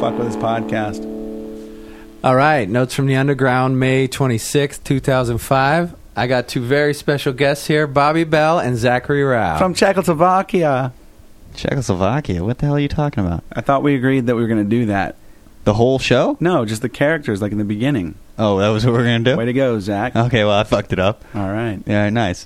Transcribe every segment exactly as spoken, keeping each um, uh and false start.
fuck with this podcast. All right. Notes from the Underground, May twenty-sixth, two thousand five. I got two very special guests here, Bobby Bell and Zachary Rao. From Czechoslovakia. Czechoslovakia? What the hell are you talking about? I thought we agreed that we were going to do that. The whole show? No, just the characters, like in the beginning. Oh, that was what we were going to do? Way to go, Zach. Okay, well, I fucked it up. All right. Yeah, nice.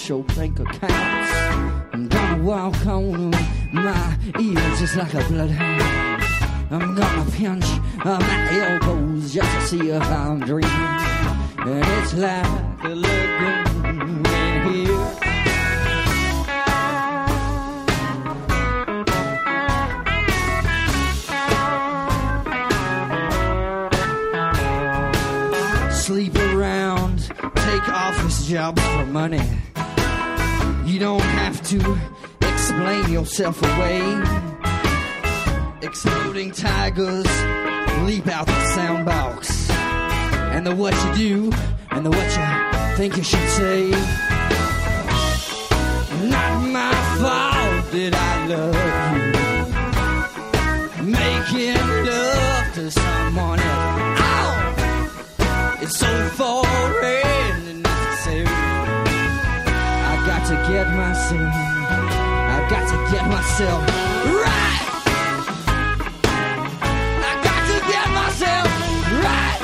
offshore bank accounts. I'm gonna walk on my ears just like a bloodhound. I'm gonna pinch uh, my elbows just to see if I'm dreaming. And it's like a lagoon in here. Sleep around, take office jobs for money. You don't have to explain yourself away. Exploding tigers leap out the sound box. And the what you do, and the what you think you should say. Not my fault that I love you. Making love to someone else. Ow! It's so foreign and necessary. I got to get myself, I got to get myself right. I got to get myself right.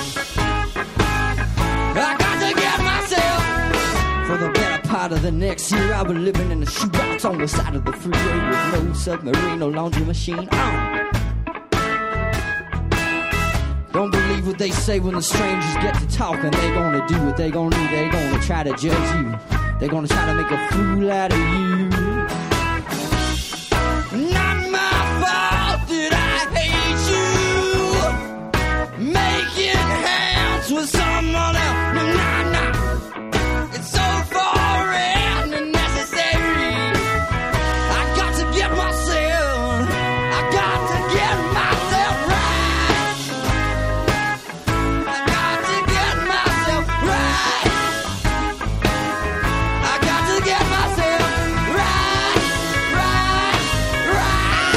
I got to get myself. For the better part of the next year, I was living in a shoebox on the side of the freeway with no submarine, no laundry machine. Oh. Don't believe what they say when the strangers get to talking. They gonna do what they gonna do. They gonna try to judge you. They gonna try to make a fool out of you. Not my fault that I hate you. Making hands with someone else. Nah, nah, nah. It's so foreign and necessary. I got to get myself. I got to get myself right. I got to get myself right. I got to get myself right, right, right.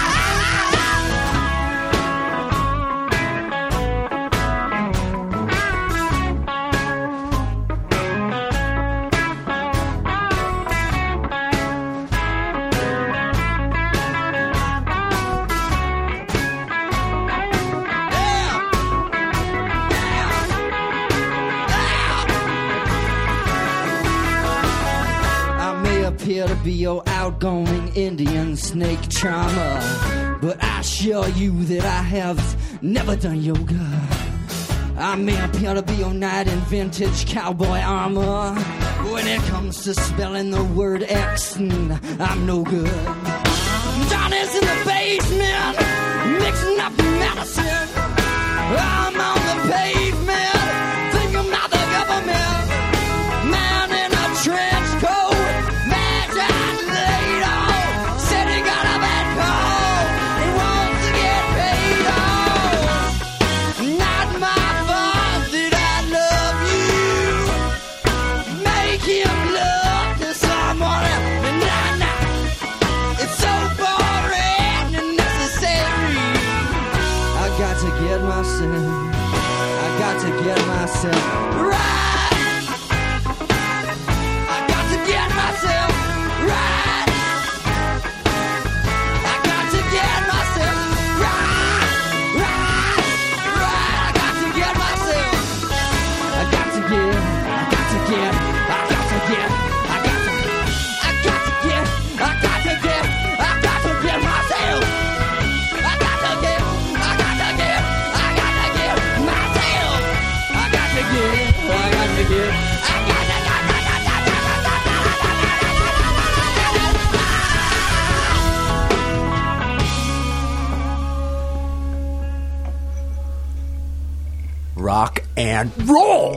I may appear to be your outgoing Indian snake charmer, but I assure you that I have never done yoga. I may appear to be your knight in vintage cowboy armor. When it comes to spelling the word X, I'm no good. Johnny's in the basement, mixing up the medicine. I'm on the pavement, thinking about the government. Man in a trench coat, mad and laid off. Said he got a bad cold, he wants to get paid off. Not my fault that I love you. Making love to someone else. Nah, nah. It's so boring and necessary. I got to get myself, I got to get myself right. I got to get myself right. I got to get myself right, right, right. I got to get myself. I got to get, I got to get, I got to get, I got to, I got to get, I got to get, I got to get myself. I got to get, I got to get, I got to get myself. I got to get, I got to get, I got to get. Rock and roll.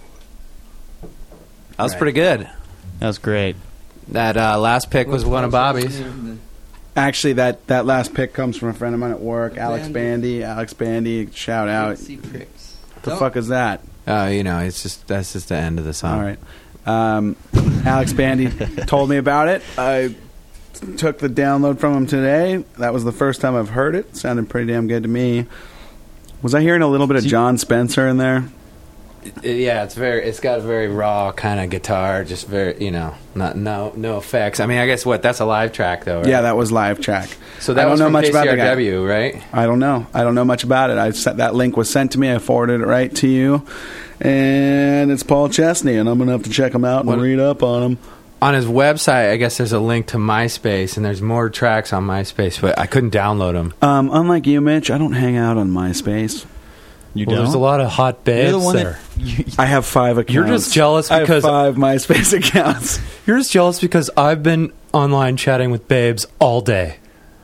That was Right. pretty good. That was great. That uh, last pick was one of Bobby's. Actually, that, that last pick comes from a friend of mine at work, Alex Bandy. Alex Bandy, shout out. What the fuck is that? Oh, you know, it's just that's just the end of the song. All right. Um, Alex Bandy told me about it. I took the download from him today. That was the first time I've heard it. Sounded pretty damn good to me. Was I hearing a little bit of John Spencer in there? it- yeah, it's very. It's got a very raw kind of guitar. Just very, you know, not no no effects. I mean, I guess what that's a live track though. Right? Yeah, that was live track. So that I don't was know from much K C R about the guy. W, right? I don't know. I don't know much about it. I sent, that link was sent to me. I forwarded it right to you, and it's Paul Chesney, and I'm gonna have to check him out and What- read up on him. On his website, I guess there's a link to MySpace, and there's more tracks on MySpace, but I couldn't download them. Um, unlike you, Mitch, I don't hang out on MySpace. You Well, don't? there's a lot of hot You're babes the one there. that... You, I have five accounts. You're just jealous I have because- five MySpace accounts. You're just jealous because I've been online chatting with babes all day.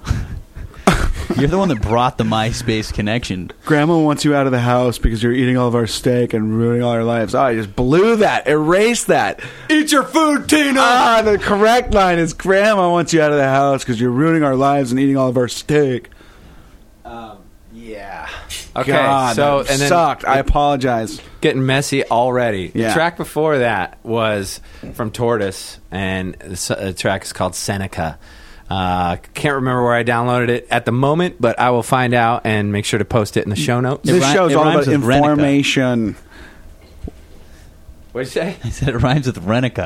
you're the one that brought the MySpace connection. Grandma wants you out of the house because you're eating all of our steak and ruining all our lives. Oh, I just blew that. Erase that. Eat your food, Tina! Ah, the correct line is Grandma wants you out of the house because you're ruining our lives and eating all of our steak. Um, yeah. Okay, God, so that and then sucked. I apologize. getting messy already. Yeah. The track before that was from Tortoise, and the, s- the track is called Seneca. Uh, can't remember where I downloaded it at the moment, but I will find out and make sure to post it in the show notes. It This ri- show's it all rhymes about with Renica. information. What'd you say? I said it rhymes with Renica.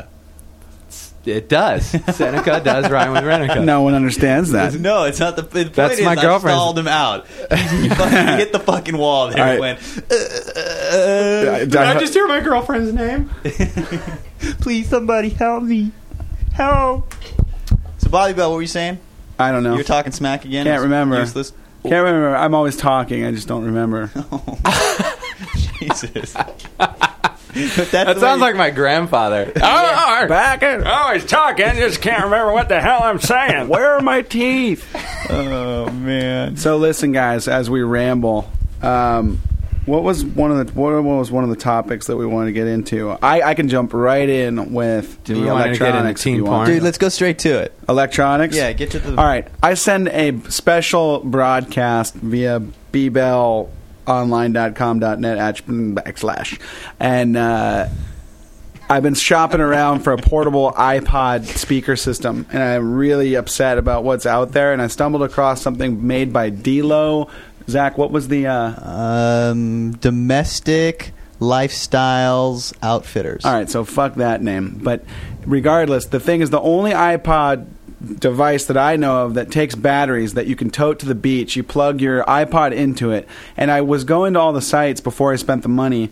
It does. Seneca does rhyme with Renica. No one understands that. It's- no, it's not the. the That's point my is girlfriend's- I stalled him out. You fucking hit the fucking wall there. All right. And went. Uh, uh, Did I just hear my girlfriend's name? please, somebody help me. Help. So, Bobby Bell, what were you saying? I don't know. You were talking smack again. Can't It's remember. Useless. Can't remember. I'm always talking. I just don't remember. Jesus. But that's That the sounds way- like my grandfather. oh, Back in. always talking, just can't remember what the hell I'm saying. Where are my teeth? Oh man. So listen, guys, as we ramble, um, what was one of the what was one of the topics that we wanted to get into? I, I can jump right in with Do the we want to get into electronics. if teen you want. porn? Dude, let's go straight to it. Electronics. Yeah, get to the. All right. I send a special broadcast via b bell online dot com dot net backslash, and uh, I've been shopping around for a portable iPod speaker system, and I'm really upset about what's out there. And I stumbled across something made by D-Lo. Zach, what was the? Uh... Um, domestic lifestyles outfitters. All right, so fuck that name. But regardless, the thing is, the only iPod device that I know of that takes batteries that you can tote to the beach. You plug your iPod into it, and I was going to all the sites before I spent the money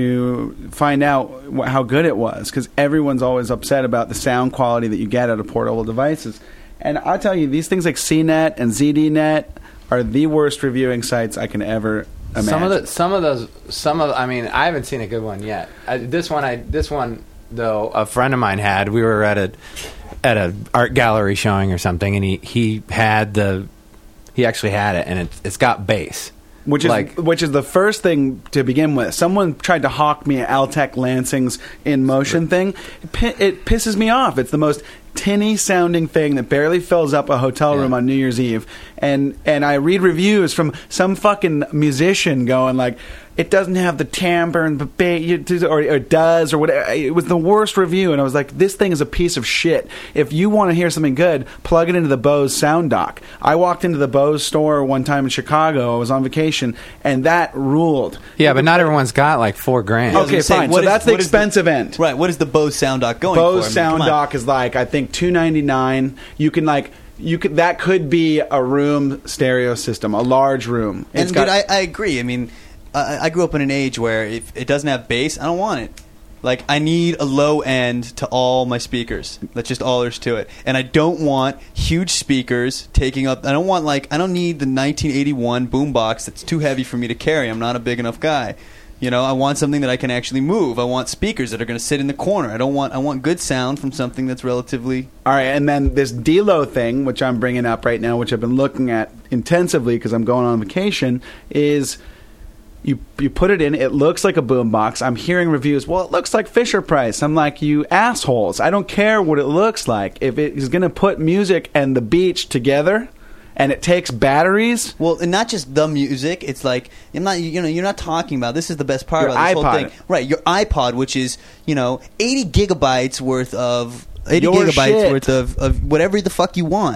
to find out wh- how good it was, because everyone's always upset about the sound quality that you get out of portable devices. And I'll tell you, these things like C net and Z D net are the worst reviewing sites I can ever imagine. Some of the, some of those, some of. I mean, I haven't seen a good one yet. I, this one, I this one though, a friend of mine had. We were at a at a art gallery showing or something, and he he had the he actually had it, and it, it's got bass. Which is Like- which is the first thing to begin with. Someone tried to hawk me Altec Lansing's In Motion thing. It, pi- it pisses me off. It's the most tinny sounding thing that barely fills up a hotel room Yeah. on New Year's Eve. And and I read reviews from some fucking musician going like, it doesn't have the timbre and the bass, or, or it does, or whatever. It was the worst review, and I was like, this thing is a piece of shit. If you want to hear something good, plug it into the Bose Sound Dock. I walked into the Bose store one time in Chicago. I was on vacation, and that ruled. Yeah, but not everyone's got like four grand. I was Okay, gonna say, fine. what So is- that's the what is the- expensive end. Right. What is the Bose Sound Dock going Bose for? I mean, Sound come on. Dock is like, I think two ninety-nine. You can like you could that could be a room stereo system, a large room. And It's dude, got- I, I agree. I mean, I, I grew up in an age where if it doesn't have bass, I don't want it. Like, I need a low end to all my speakers. That's just all there's to it. And I don't want huge speakers taking up. I don't want like I don't need the nineteen eighty-one boombox that's too heavy for me to carry. I'm not a big enough guy. You know, I want something that I can actually move. I want speakers that are going to sit in the corner. I don't want. I want good sound from something that's relatively. All right, and then this D-Lo thing, which I'm bringing up right now, which I've been looking at intensively because I'm going on vacation, is you you put it in. It looks like a boombox. I'm hearing reviews. Well, it looks like Fisher Price. I'm like, you assholes. I don't care what it looks like. If it is going to put music and the beach together, and it takes batteries. Well, and not just the music. It's like I'm not. You know, you're not talking about. This is the best part Your about this whole iPod. thing, right? Your iPod, which is you know eighty gigabytes worth of eighty Your gigabytes shit. worth of, of whatever the fuck you want.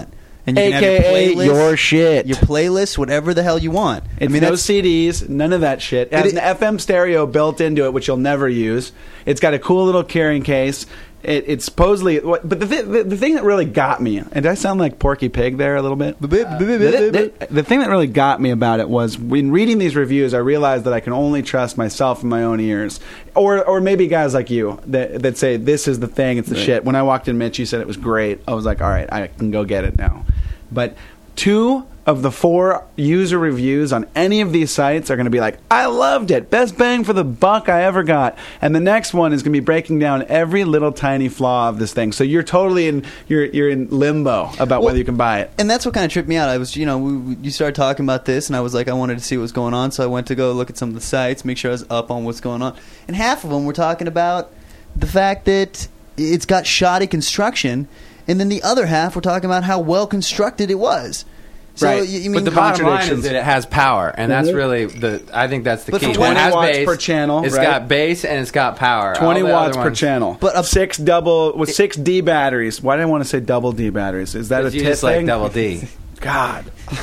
And you A can K A have your playlist, your shit. your playlist, whatever the hell you want. It's I mean, no that's, C Ds, none of that shit. It has It- an F M stereo built into it, which you'll never use. It's got a cool little carrying case. It, it's supposedly, but the, th- the the thing that really got me, and did I sound like Porky Pig there a little bit? Uh, the, the, the thing that really got me about it was when reading these reviews, I realized that I can only trust myself and my own ears, or or maybe guys like you that that say this is the thing, it's the Right. shit. When I walked in, Mitch, you said it was great. I was like, all right, I can go get it now. But two of the four user reviews on any of these sites are going to be like, I loved it. Best bang for the buck I ever got. And the next one is going to be breaking down every little tiny flaw of this thing. So you're totally in you're you're in limbo about Well, whether you can buy it. And that's what kind of tripped me out. I was, you know, we, we, you started talking about this, and I was like, I wanted to see what was going on, so I went to go look at some of the sites, make sure I was up on what's going on. And half of them were talking about the fact that it's got shoddy construction, and then the other half were talking about how well constructed it was. So, Right. you, you But mean the bottom line is contradictions. that it has power, and that's Mhm. really the. I think that's the But for key. twenty It has watts bass, per channel, It's right? got bass and it's got power. twenty All the watts other per ones- channel. But a- six double with six D batteries. Why did I want to say double D batteries? Is that a Because you tit just like thing? double D. God.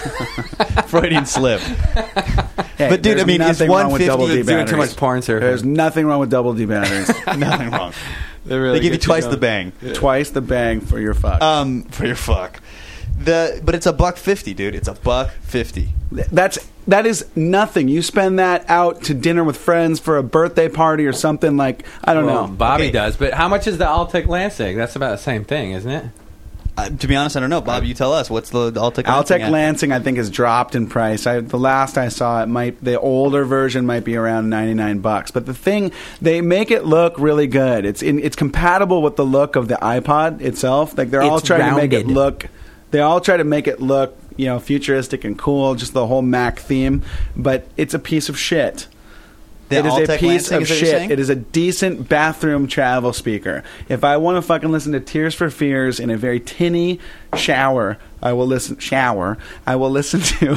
Freudian slip? Hey, But, dude, there's I mean, is nothing wrong with one fifty double D Doing batteries. too much porn surfing. There's nothing wrong with double D batteries. Nothing wrong. They really They give you get twice going. the bang. Twice the bang for your fuck. Um, for your fuck. The but it's a buck fifty, dude. It's a buck fifty. That's that is nothing. You spend that out to dinner with friends for a birthday party or something like I don't Well, know. Bobby Okay. does, but how much is the Altec Lansing? That's about the same thing, isn't it? Uh, to be honest, I don't know. Bob, you tell us. What's the Altec? Altec at? Lansing, I think, has dropped in price. I, the last I saw, it might the older version might be around ninety nine bucks. But the thing, they make it look really good. It's in, it's compatible with the look of the iPod itself. Like they're all It's trying to make it rounded. look. They all try to make it look, you know, futuristic and cool. Just the whole Mac theme, but it's a piece of shit. The It is a Altec piece Lansing, of is what you're shit. saying? It is a decent bathroom travel speaker. If I want to fucking listen to Tears for Fears in a very tinny shower, I will listen. Shower. I will listen to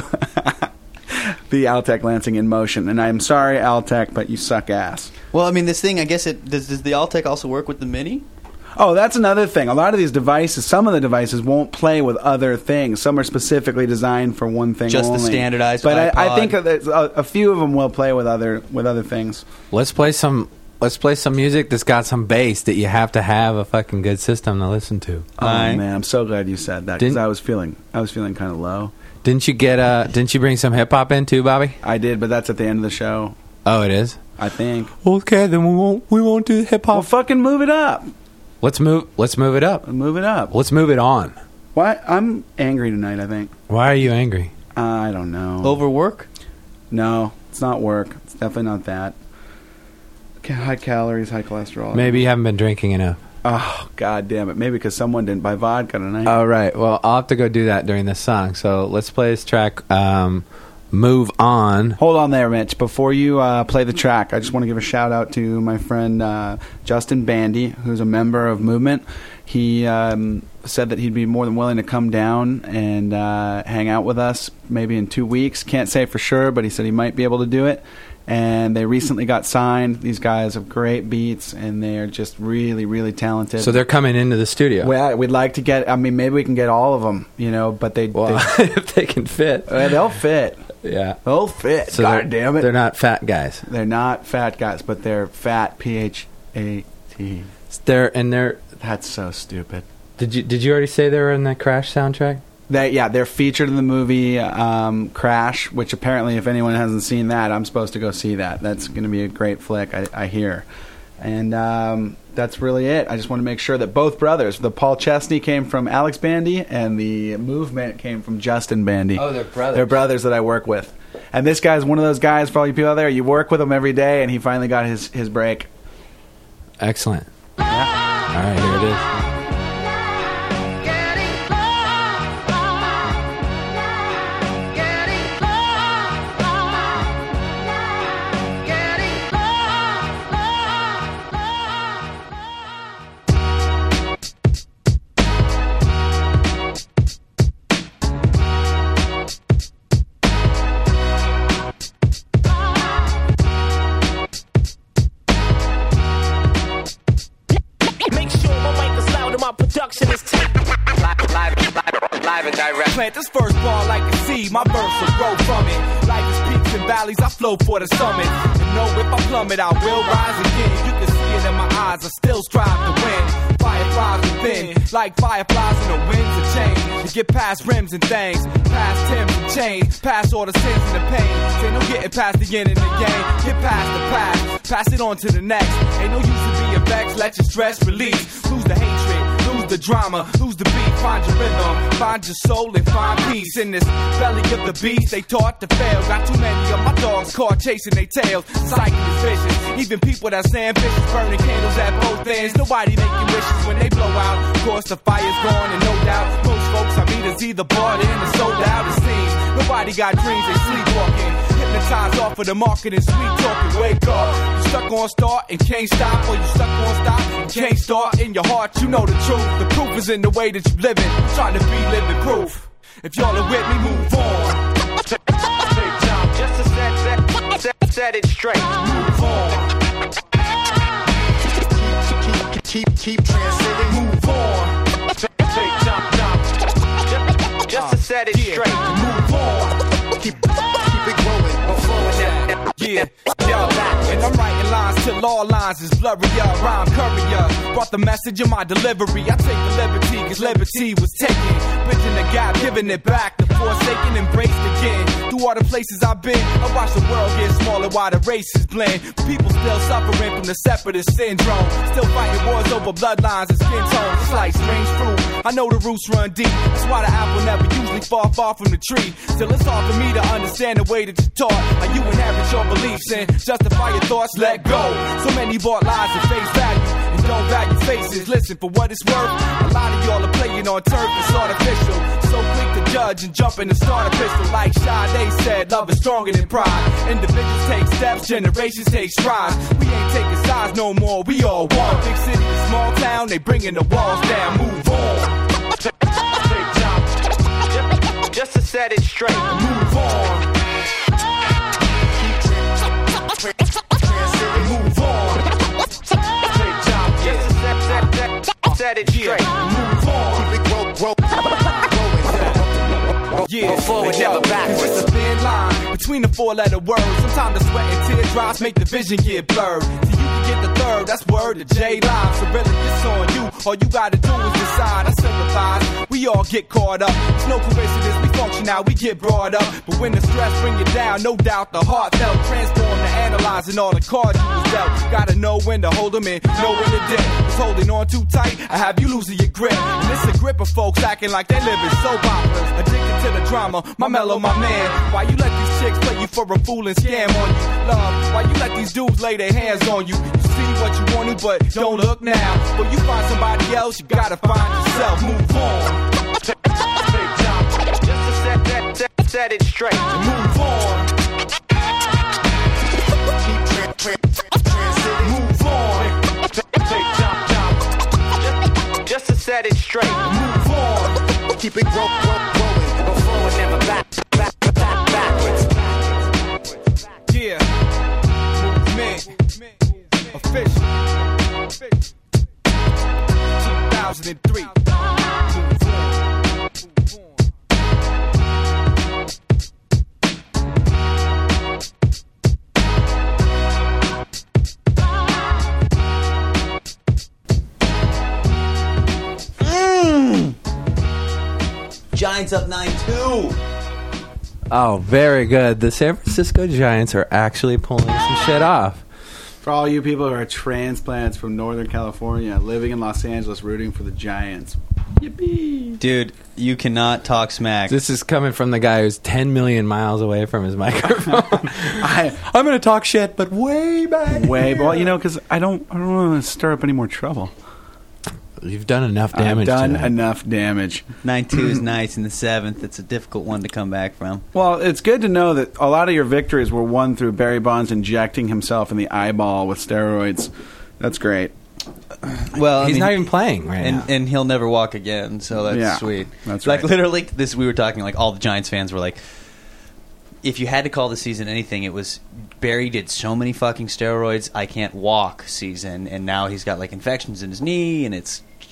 the Altec Lansing in motion. And I'm sorry, Altec, but you suck ass. Well, I mean, this thing. I guess it does. Does the Altec also work with the Mini? Oh, that's another thing. A lot of these devices, some of the devices won't play with other things. Some are specifically designed for one thing Just the only. standardized But I, I iPod. think that a, a few of them will play with other with other things. Let's play some. Let's play some music that's got some bass that you have to have a fucking good system to listen to. Oh Aye. man, I'm so glad you said that because Didn't- I was feeling I was feeling kind of low. Didn't you get? Uh, didn't you bring some hip hop in too, Bobby? I did, but that's at the end of the show. Oh, it is. I think. Okay, then we won't. We won't do hip Well, hop. fucking move it up. Let's move. Let's move it up. Move it up. Let's move it on. Why? I'm angry tonight. I think. Why are you angry? I don't know. Overwork? No, it's not work. It's definitely not that. Ca- High calories, high cholesterol. Maybe you haven't been drinking enough. Oh, god damn it. Maybe because someone didn't buy vodka tonight. All right. Well, I'll have to go do that during this song. So let's play this track. Um, Move on. Hold on there, Mitch. Before you uh, play the track, I just want to give a shout out to my friend uh, Justin Bandy, who's a member of Movement. He um, said that he'd be more than willing to come down and uh, hang out with us maybe in two weeks. Can't say for sure, but he said he might be able to do it. And they recently got signed. These guys have great beats, and they're just really, really talented. So they're coming into the studio. Well, we'd like to get. I mean, maybe we can get all of them, you know. But they, Well, they if they can fit. uh, they'll fit. Yeah. They'll fit. So God they're, damn it. They're not fat guys. They're not fat guys, but they're fat. P H A T. They're and they're. That's so stupid. Did you did you already say they were in the Crash soundtrack? They, yeah, they're featured in the movie um, Crash, which apparently, if anyone hasn't seen that, I'm supposed to go see that. That's going to be a great flick, I, I hear. And um, that's really it. I just want to make sure that both brothers, the Paul Chesney came from Alex Bandy, and the Movement came from Justin Bandy. Oh, they're brothers. They're brothers that I work with. And this guy's one of those guys, for all you people out there, you work with him every day, and he finally got his, his break. Excellent. All right, here it is. Make sure my mic is loud and my production is tight. Live, live, live, live direct. Plant this first ball like a seed, my verse will grow from it. Life is peaks and valleys, I flow for the summit. And know if I plummet, I will rise again. You can see it in my eyes, I still strive to win. Fireflies within, like fireflies in the winds of change. To get past rims and things, past Timbs and chains, past all the sins and the pain. Ain't no getting past the end of the game. Get past the past, pass it on to the next. Ain't no use to be vexed, let your stress release. Lose the hatred, lose the drama, lose the beat. Find your rhythm, find your soul and find peace. In this belly of the beast, they taught to fail. Got too many of my dogs caught chasing their tails. Cycle is vicious, even people that's ambitious, burning candles at both ends. Nobody making wishes when they blow out. Of course the fire's gone and no doubt most folks I meet is either bought in or sold out. It seems nobody got dreams, they sleepwalking. Hypnotized off of the marketing, sweet talking. Wake up, you stuck on start and can't stop, or you stuck on stop and can't start. In your heart you know the truth. The proof is in the way that you live it. Trying to be living proof. If y'all are with me, move on. Take time just to set, set, set, set it straight. Move on. Keep, keep, keep transcending. Move on. Take time, time just, just to set it straight. Move on. Keep, keep it growing. Yeah, yo, and I'm writing lines till all lines is blurry, yeah. Rhyme courier, brought the message in my delivery. I take the liberty, cause liberty was taken. Bridging the gap, giving it back. The forsaken embraced again. Through all the places I've been, I watch the world get smaller while the races blend. People still suffering from the separatist syndrome. Still fighting wars over bloodlines and skin tones. It's like strange fruit, I know the roots run deep. That's why the apple never usually fall far from the tree. Still it's hard for me to understand the way that you're taught. How you inherit your beliefs and justify your thoughts, let go. So many bought lies at face value and don't value faces. Listen, for what it's worth, a lot of y'all are playing on turf, it's artificial. So quick to judge and jump in and start a pistol. Like Sade said, love is stronger than pride. Individuals take steps, generations take strides. We ain't taking sides no more, we all one. Big city to small town, they bringing the walls down. Move on. Take time just to set it straight. Move on. Move on. Take time just to set, set, set, set it straight. Move on. Keep it grow, grow, growing. Yeah, forward, never backwards. It's a thin line between the four-letter words. Sometimes the sweat and teardrops make the vision get blurred. So you can get the third, that's word to J Live. So really, it's on you. All you gotta do is decide. I sympathize. We all get caught up. It's no coincidence. We function out. We get brought up. But when the stress bring you down, no doubt the heart felt transformed to analyzing all the cards you was dealt. Gotta know when to hold them in, know when to dip. It's holding on too tight, I have you losing your grip. And it's a grip of folks acting like they live in soap operas. Addicted to the drama, my mellow, my man. Why you let these chicks play you for a fool and scam on you? Love, why you let these dudes lay their hands on you? You see what you want to, but don't look now. When you find somebody else, you gotta find yourself. Move on. Take time just to set, that, set, set it straight. Move on. Keep tra- tra- transiting. Move on. Take time, time just, just to set it straight. Move on. Keep it grow, grow, growing. Go forward, never back, back, back, backwards. Yeah. Movement. Official. two thousand three. Giants up nine two. Oh, very good. The San Francisco Giants are actually pulling some shit off. For all you people who are transplants from Northern California living in Los Angeles rooting for the Giants. Yippee. Dude, you cannot talk smack. This is coming from the guy who's ten million miles away from his microphone. I, I'm going to talk shit, but way back. way, here. well, you know, because I don't, I don't want to stir up any more trouble. You've done enough damage. I've done today. enough damage. nine two is nice in the seventh. It's a difficult one to come back from. Well, it's good to know that a lot of your victories were won through Barry Bonds injecting himself in the eyeball with steroids. That's great. Well, I He's mean, not even playing right and, now. and he'll never walk again, so that's Yeah, sweet. that's like right. literally this we were talking like all the Giants fans were like, if you had to call the season anything, it was Barry did so many fucking steroids, I can't walk season, and now he's got like infections in his knee and it's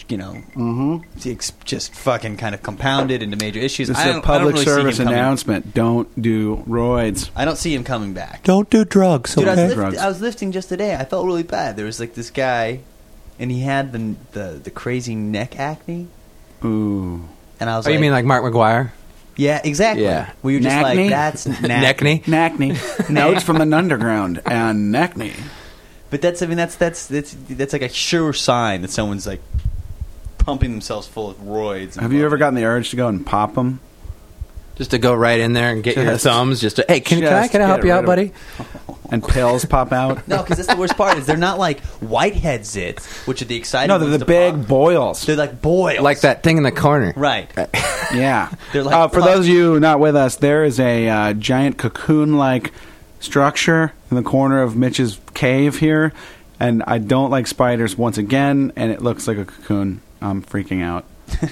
you know, Mm-hmm. it's just fucking kind of compounded into major issues. This I is a don't- I don't public really see him service coming- announcement. Don't do roids. I don't see him coming back. Don't do drugs. Dude, I was, Okay. lift, Drugs. I was lifting just today. I felt really bad. There was like this guy, and he had the the, the crazy neck acne, Ooh. and I was Oh, like, you mean like Mark McGuire? yeah, exactly. Yeah. We were just Nackney? like, that's Neckney? Nackney. Notes from the underground and Nackney. But that's, I mean, that's that's that's that's like a sure sign that someone's like pumping themselves full of roids. and Have you ever fucking- gotten the urge to go and pop them? Just to go right in there and get your Just- thumbs. Just to, hey, can, can I just can I help get you rid out, of- buddy? And pills pop out? No, because that's the worst part. Is they're not like whitehead zits, which are the exciting. No, they're ones the to big pop. boils. They're like boils, Like that thing in the corner. right? Yeah. They're like uh, for puff- those of you not with us, there is a uh, giant cocoon-like structure in the corner of Mitch's cave here, and I don't like spiders once again, and it looks like a cocoon. I'm freaking out.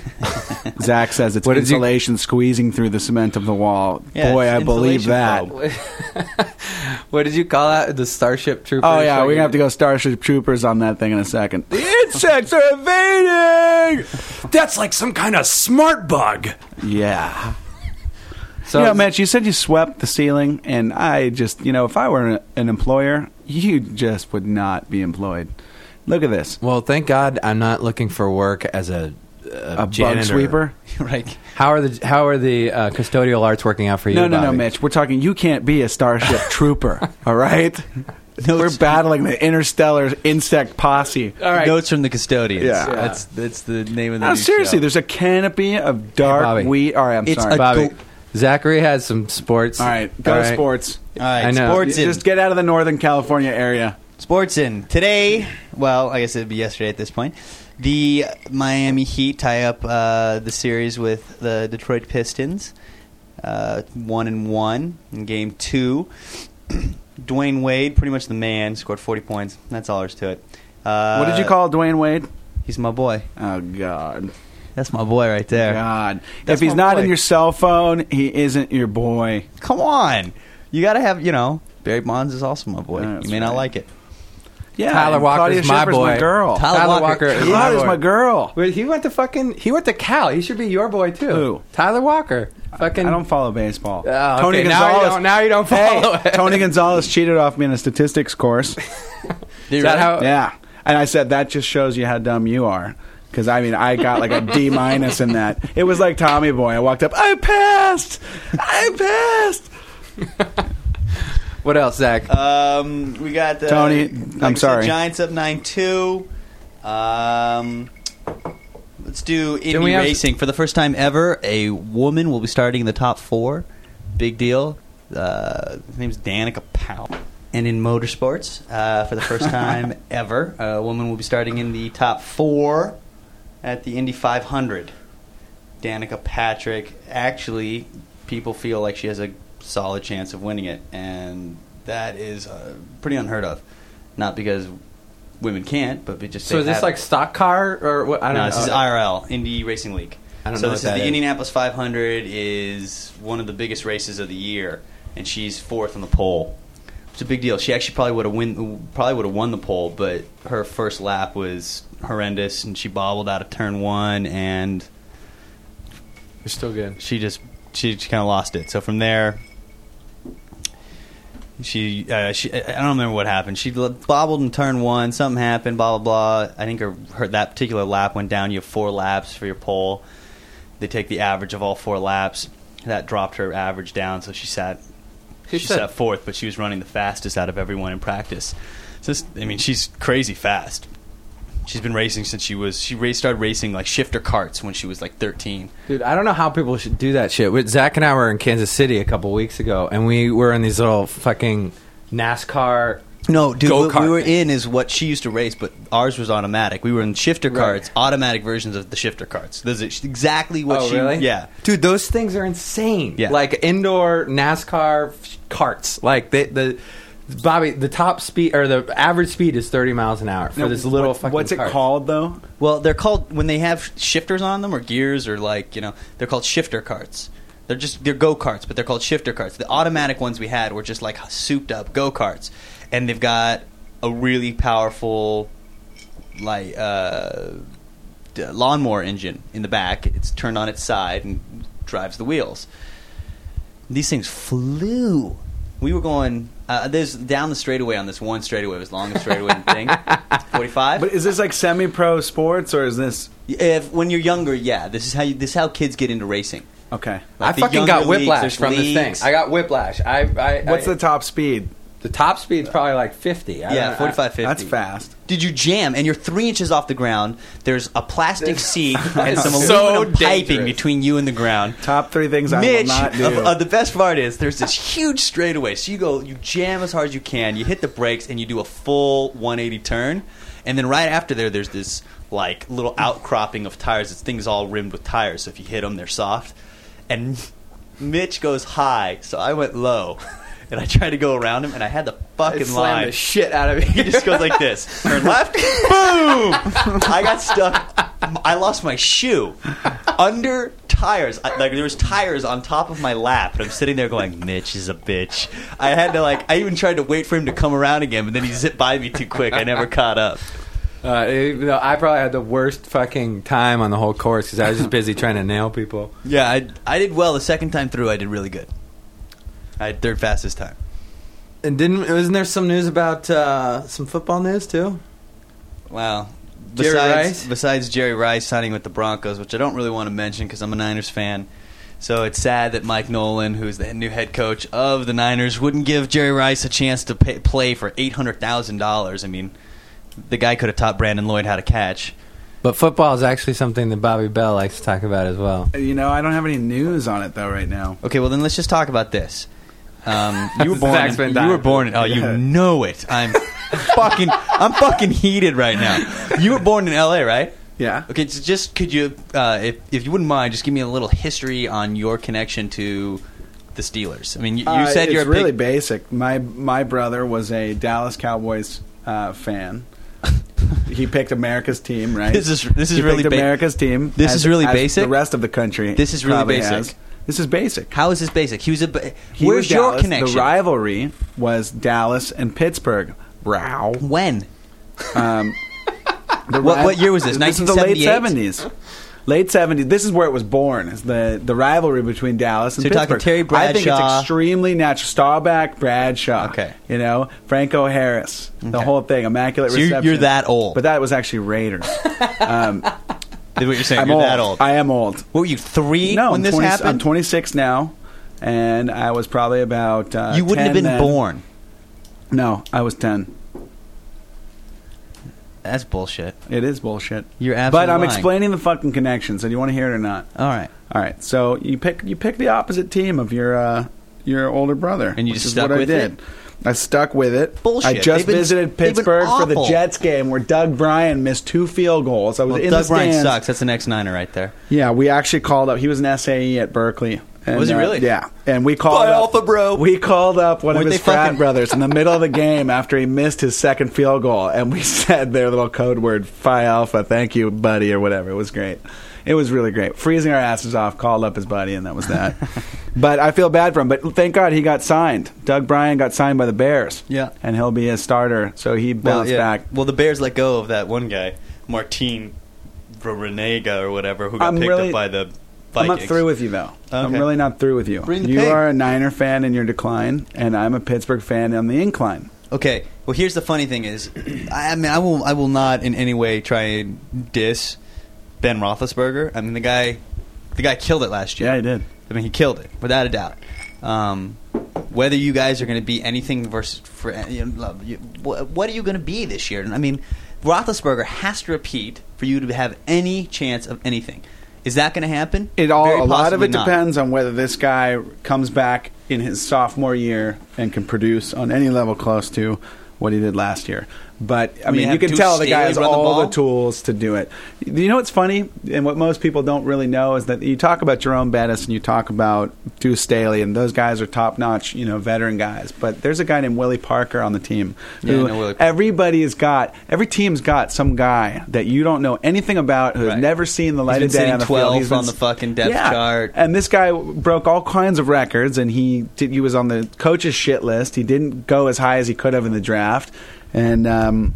Zach says it's What did you- insulation squeezing through the cement of the wall. Yeah, Boy, it's I believe insulation that. foam. What did you call that? The Starship Troopers? Oh yeah, we're gonna have to go Starship Troopers on that thing in a second. The insects are invading. That's like some kind of smart bug. Yeah. So you know, Mitch, you said you swept the ceiling, and I just, you know, if I were an, an employer, you just would not be employed. Look at this. well, thank God I'm not looking for work as a a, A janitor. bug sweeper? right. How are the how are the uh, custodial arts working out for you? No, no, no, Bobby? Mitch. We're talking, you can't be a Starship Trooper, all right? No, We're it's- battling the interstellar insect posse. All right. Notes from the custodians. Yeah. that's that's the name of the. No, new seriously, show. there's a canopy of dark Bobby. wheat. All right, I'm It's sorry. a- Bobby, Go- Zachary has some sports. All right, go All to right. sports. All right, I know. sports in. Just get out of the Northern California area. Sports in today. Well, I guess it'd be yesterday at this point. The Miami Heat tie up uh, the series with the Detroit Pistons, uh, one and one in game two. Dwayne Wade, pretty much the man, scored forty points. That's all there's to it. Uh, What did you call Dwayne Wade? He's my boy. Oh, God. That's my boy right there. God. That's if he's my not boy. in your cell phone, he isn't your boy. Come on, you got to have you know. Barry Bonds is also my boy. That's you may not right. like it. Yeah, Tyler and Walker's Claudia my Schiffer's boy. my girl. Tyler Tyler Walker Walker is Claudia's my my boy. girl. Wait, he went to fucking. He went to Cal. He should be your boy too. Who? Tyler Walker. Fucking. I don't follow baseball. Oh, Tony okay, now you Gonzalez. don't- now you don't follow Hey, it. Tony Gonzalez cheated off me in a statistics course. Is that how? Yeah, and I said that just shows you how dumb you are. Because I mean, I got like a D minus in that. It was like Tommy Boy. I walked up, I passed, I passed. What else, Zach? Um, we got uh, Tony, like I'm I said, sorry. Giants up nine two. Um, let's do Indy we have- racing for the first time ever. A woman will be starting in the top four. Big deal. Uh, her name's Danica Powell. And in motorsports, uh, for the first time ever, a woman will be starting in the top four at the Indy five hundred. Danica Patrick. Actually, people feel like she has a solid chance of winning it, and that is uh, pretty unheard of. Not because women can't, but just so they is this have- like stock car or what? I don't no, know. this is I R L, Indy Racing League. I don't so know this what is that the is. Indianapolis five hundred is one of the biggest races of the year, and she's fourth on the pole. It's a big deal. She actually probably would have win, probably would have won the pole, but her first lap was horrendous, and she bobbled out of turn one, and You're still good. she just she, she kind of lost it. So from there, she uh, she I I don't remember what happened. She l- bobbled in turn one. Something happened. Blah blah blah. I think her, her that particular lap went down. You have four laps for your pole. They take the average of all four laps. That dropped her average down, so she sat. She She said- sat fourth, but she was running the fastest out of everyone in practice. So this, I mean, she's crazy fast. She's been racing since she was. She race, started racing like shifter carts when she was like thirteen. Dude, I don't know how people should do that shit. With Zach and I were in Kansas City a couple weeks ago, and we were in these little fucking NASCAR. No, dude, what Go-kart we were thing. in is what she used to race, but ours was automatic. We were in shifter Right. carts, automatic versions of the shifter carts. Those are exactly what Oh, she. really? Yeah, Dude, those things are insane. Yeah. Like indoor NASCAR f- carts. Like they, the Bobby, the top speed or the average speed is thirty miles an hour for Now, this little what- fucking. What's it cart. called though? well, they're called when they have shifters on them or gears or like you know they're called shifter carts. They're just they're go karts, but they're called shifter carts. The automatic ones we had were just like souped up go karts, and they've got a really powerful like uh, uh, lawnmower engine in the back. It's turned on its side and drives the wheels. These things flew. We were going. Uh, there's down the straightaway on this one straightaway. It was the longest straightaway thing. forty-five. But is this like semi-pro sports or is this If when you're younger, yeah, this is how you, this is how kids get into racing. okay? Like I the fucking got younger leagues, whiplash there's from this thing. leagues. I got whiplash. I, I What's I, the top speed? the top speed's probably like fifty. I Yeah, don't- forty-five, fifty. That's fast. Did you jam and you're three inches off the ground? There's a plastic seat and some so aluminum piping dangerous. between you and the ground. Top three things I Mitch, will not do. uh, uh, the best part is there's this huge straightaway. So you go, you jam as hard as you can, you hit the brakes, and you do a full one eighty turn. And then right after there, there's this like little outcropping of tires. This thing's all rimmed with tires. So if you hit them, they're soft. And Mitch goes high, so I went low. And I tried to go around him, and I had the fucking Slammed line. the shit out of me. He just goes like this. Turn left. Boom! I got stuck. I lost my shoe. Under tires. I, like, there was tires on top of my lap. And I'm sitting there going, Mitch is a bitch. I had to, like, I even tried to wait for him to come around again, but then he zipped by me too quick. I never caught up. Uh, it- no, I probably had the worst fucking time on the whole course because I was just busy trying to nail people. Yeah, I, I did well. The second time through, I did really good. I had third fastest time. And didn't wasn't there some news about uh, some football news too? Wow. Jerry Besides, Rice? besides Jerry Rice signing with the Broncos, which I don't really want to mention because I'm a Niners fan. So it's sad that Mike Nolan, who's the new head coach of the Niners, wouldn't give Jerry Rice a chance to pay, play for eight hundred thousand dollars. I mean, the guy could have taught Brandon Lloyd how to catch. But football is actually something that Bobby Bell likes to talk about as well. You know, I don't have any news on it though right now. Okay, well then let's just talk about this. Um, you were born. Zach's been In, dying. you were born. In, oh, you Yeah. know it. I'm fucking. I'm fucking heated right now. You were born in L A, right? Yeah. Okay, so just could you, uh, if if you wouldn't mind, just give me a little history on your connection to the Steelers. I mean, you, you Uh, said it's you're a really big. basic. My my brother was a Dallas Cowboys uh, fan. He picked America's team, right? This is this is he really picked ba- America's team. This as- is really as basic? The rest of the country. This is really probably basic. has. This is basic. How is this basic? He was a. ba- He Where's was your Dallas. connection? The rivalry was Dallas and Pittsburgh. Wow. When? Um, the What- ri- what year was this? This is the late nineteen seventy-eight? seventies. Late seventies. This is where it was born. Is the the rivalry between Dallas and So you're talking Pittsburgh. Terry I think Bradshaw. it's extremely natural. Staubach, Bradshaw. Okay. You know, Franco Harris. The Okay. whole thing. Immaculate So you're- reception. you're that old. But that was actually Raiders. Um, Is what you're saying? I'm you're old. that old. I am old. what were you three No, when I'm, this twenty, happened? I'm twenty-six now, and I was probably about. Uh, you wouldn't have ten been then. born. No, I was ten. That's bullshit. It is bullshit. You're absolutely But I'm lying. explaining the fucking connection. So do you want to hear it or not? All right. All right. So you pick you pick the opposite team of your uh, your older brother, And you which just is stuck what with I did. it? I stuck with it. Bullshit. I just They've been- visited they've been Pittsburgh for the awful. Jets game where Doug Bryan missed two field goals. I was Well, in Doug the Bryan stands. sucks. That's the next Niner right there. Yeah, we actually called up. He was an S A E at Berkeley. And, Was he uh, really? yeah, and we called Phi up. Alpha, bro. We called up one Weren't of his they frat fucking- brothers in the middle of the game after he missed his second field goal, and we said their little code word "Phi Alpha," thank you, buddy, or whatever. It was great. It was really great. Freezing our asses off. Called up his buddy, and that was that. But I feel bad for him. But thank God he got signed. Doug Bryan got signed by the Bears. Yeah. and he'll be a starter. So he bounced back. Well, the Bears let go of that one guy, Martin Renega or whatever, who got I'm picked really- up by the I'm Vikings. not through with you, though. I'm Okay. really not through with you. Bring the You pig. are a Niner fan in your decline, and I'm a Pittsburgh fan on the incline. Okay. Well, here's the funny thing: is I, I mean, I will, I will not in any way try and diss Ben Roethlisberger. I mean, the guy, the guy killed it last year. Yeah, he did. I mean, he killed it without a doubt. Um, whether you guys are going to be anything versus for you know, you- what what are you going to be this year? I mean, Roethlisberger has to repeat for you to have any chance of anything. Is that going to happen? It all Very a lot of possibly it not. depends on whether this guy comes back in his sophomore year and can produce on any level close to what he did last year. But I We mean, have you can Deuce tell the guy Staley has run the all the, ball? tools to do it. You know what's funny, and what most people don't really know is that you talk about Jerome Bettis and you talk about Deuce Staley, and those guys are top notch, you know, veteran guys. But there's a guy named Willie Parker on the team. Yeah, Who I know Willie Parker. everybody's got. Every team's got some guy that you don't know anything about who's Right. never seen the light been of day sitting on the field. He's twelfth been on the s- fucking depth yeah. chart. And this guy broke all kinds of records, and he did, he was on the coach's shit list. He didn't go as high as he could have in the draft, and um,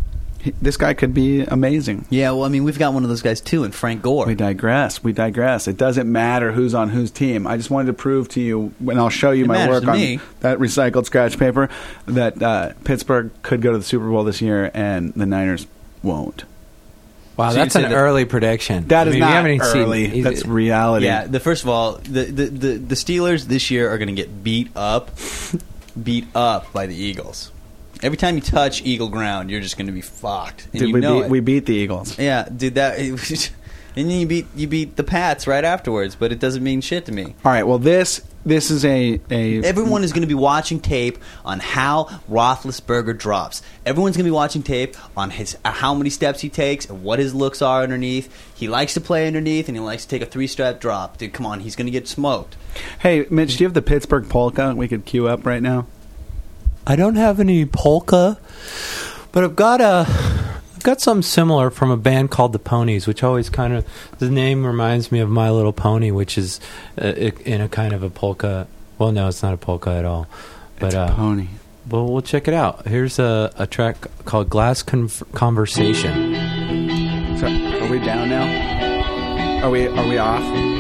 he, this guy could be amazing. Yeah, well, I mean, we've got one of those guys too in Frank Gore. We digress. We digress. It doesn't matter who's on whose team. I just wanted to prove to you, and I'll show you It my matters work to on me. that recycled scratch paper, that uh, Pittsburgh could go to the Super Bowl this year, and the Niners won't. Wow, So that's you'd an say that- early prediction. That I is mean, we not haven't even seen- early. he's- That's reality. Yeah, the first of all, the the, the, the Steelers this year are going to get beat up, beat up by the Eagles. Every time you touch Eagle ground, you're just going to be fucked. And Did you we know beat, it. we beat the Eagles. Yeah, dude, that. It was, and then you beat you beat the Pats right afterwards, but it doesn't mean shit to me. All right. Well, this this is a a Everyone is going to be watching tape on how Roethlisberger drops. Everyone's going to be watching tape on his uh, how many steps he takes and what his looks are underneath. He likes to play underneath, and he likes to take a three-step drop. Dude, come on, he's going to get smoked. Hey, Mitch, do you have the Pittsburgh polka we could cue up right now? I don't have any polka, but I've got a, I've got something similar from a band called the Ponies, which always kind of, the name reminds me of My Little Pony, which is uh, in a kind of a polka. Well, no, it's not a polka at all. But It's a uh, pony. well, we'll check it out. Here's a, a track called Glass Conf- Conversation. So, are we down now? Are we are we off?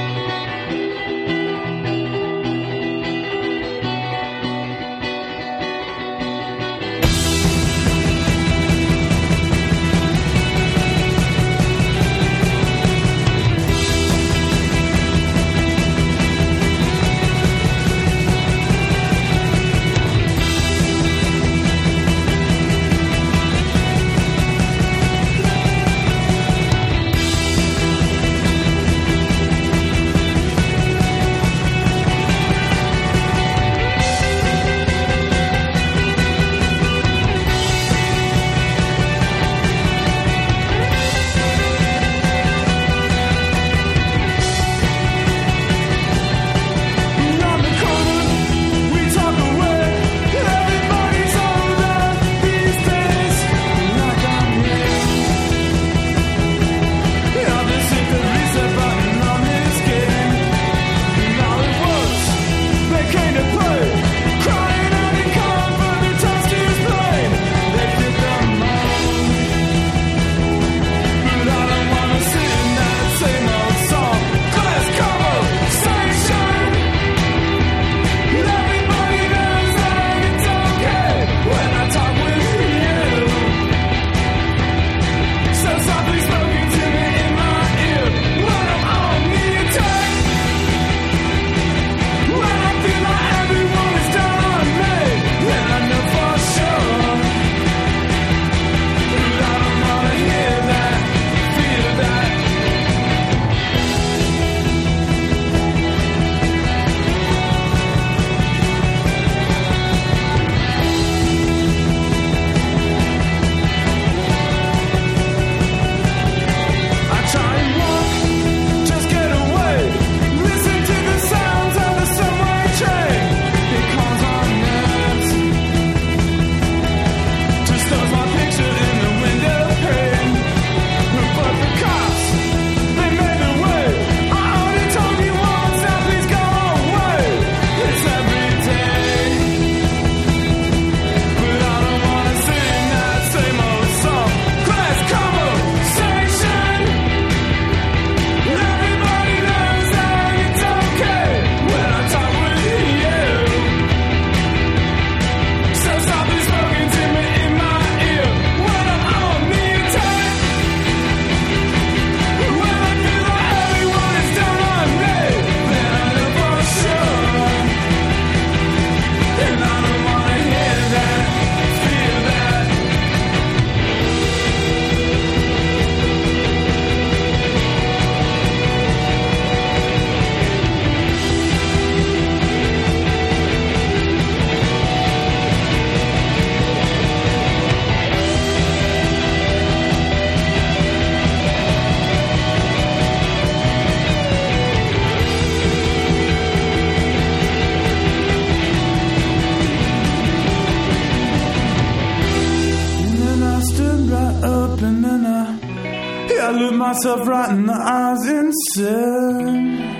I look myself right in the eyes and said,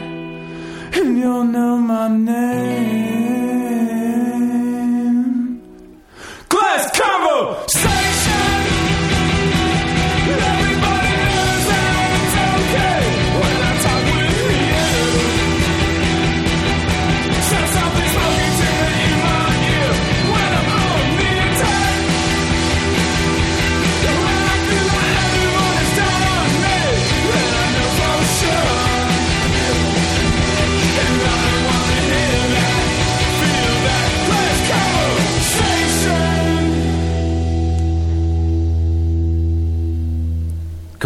and you'll know my name. Glass Conversation.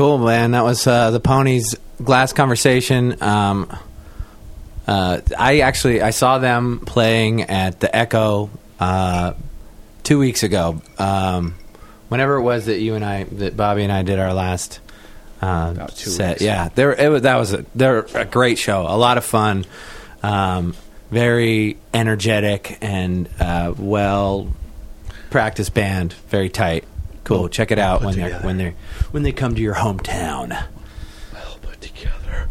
Cool, man. That was uh, the Ponies Glass Conversation. Um, uh, I actually I saw them playing at the Echo uh, two weeks ago. Um, whenever it was that you and I, that Bobby and I did our last uh, About two set. weeks. Yeah, they were, it was, that was a, they're a great show. A lot of fun. Um, very energetic and uh, well practiced band. Very tight. Cool. Check it out when they're when they when they come to your hometown. Well put together.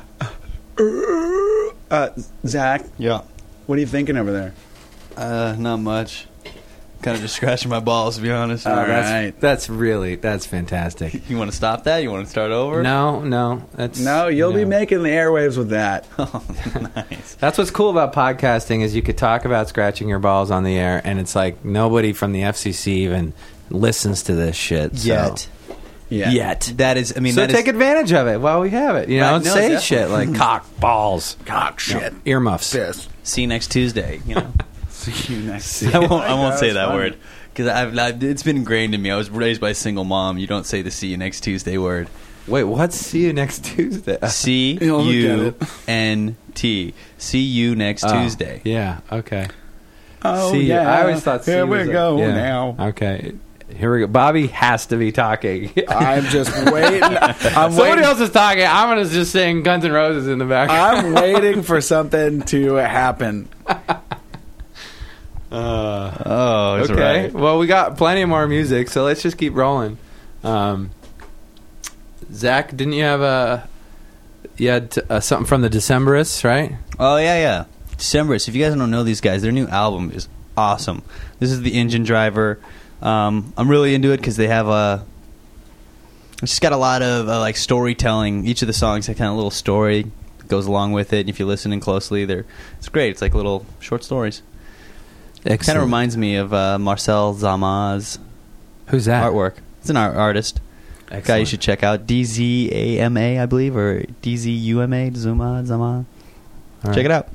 Uh, Zach, Yeah. what are you thinking over there? Uh, not much. Kind of just scratching my balls, to be honest. All that's, right. That's really that's fantastic. You want to stop that? You want to start over? No, no, that's No, you'll be no. making the airwaves with that. Oh, nice. That's what's cool about podcasting is you could talk about scratching your balls on the air, and it's like nobody from the F C C even listens to this shit. So. Yet. Yeah. Yet. That is, I mean, So that take is, advantage of it while we have it. You know, Right, and no, say definitely. shit like cock, balls, Cock shit. earmuffs. Piss. see you next Tuesday. You know, See you next. I won't. I won't That say was that fun. word because I've, I've. It's been ingrained in me. I was raised by a single mom. You don't say the "see you next Tuesday" word. Wait, what? See you next Tuesday. C You'll look U at it. N T. See you next Oh, Tuesday. Yeah. Okay. Oh, See, yeah. I always thought. Here see we was a- go yeah. now. Okay. Here we go. Bobby has to be talking. I'm just waiting. I'm Somebody waiting. else is talking. I'm gonna just sing Guns N' Roses in the background. I'm waiting for something to happen. Uh, Oh, that's okay. right. Well, we got plenty of more music, so let's just keep rolling. Um, Zach, didn't you have a you had t- uh, something from the Decemberists, right? Oh yeah, yeah. Decemberists. If you guys don't know these guys, their new album is awesome. This is the Engine Driver. Um, I'm really into it because they have a. It's just got a lot of uh, like storytelling. Each of the songs have kind of a little story that goes along with it. And if you're listening closely, they're it's great. It's like little short stories. It kind of reminds me of uh, Marcel Zama's Who's that? artwork. It's an art artist. Guy you Excellent. should check out. D Z A M A, I believe, or D Z U M A, Zuma, Zama. All Check right. it out.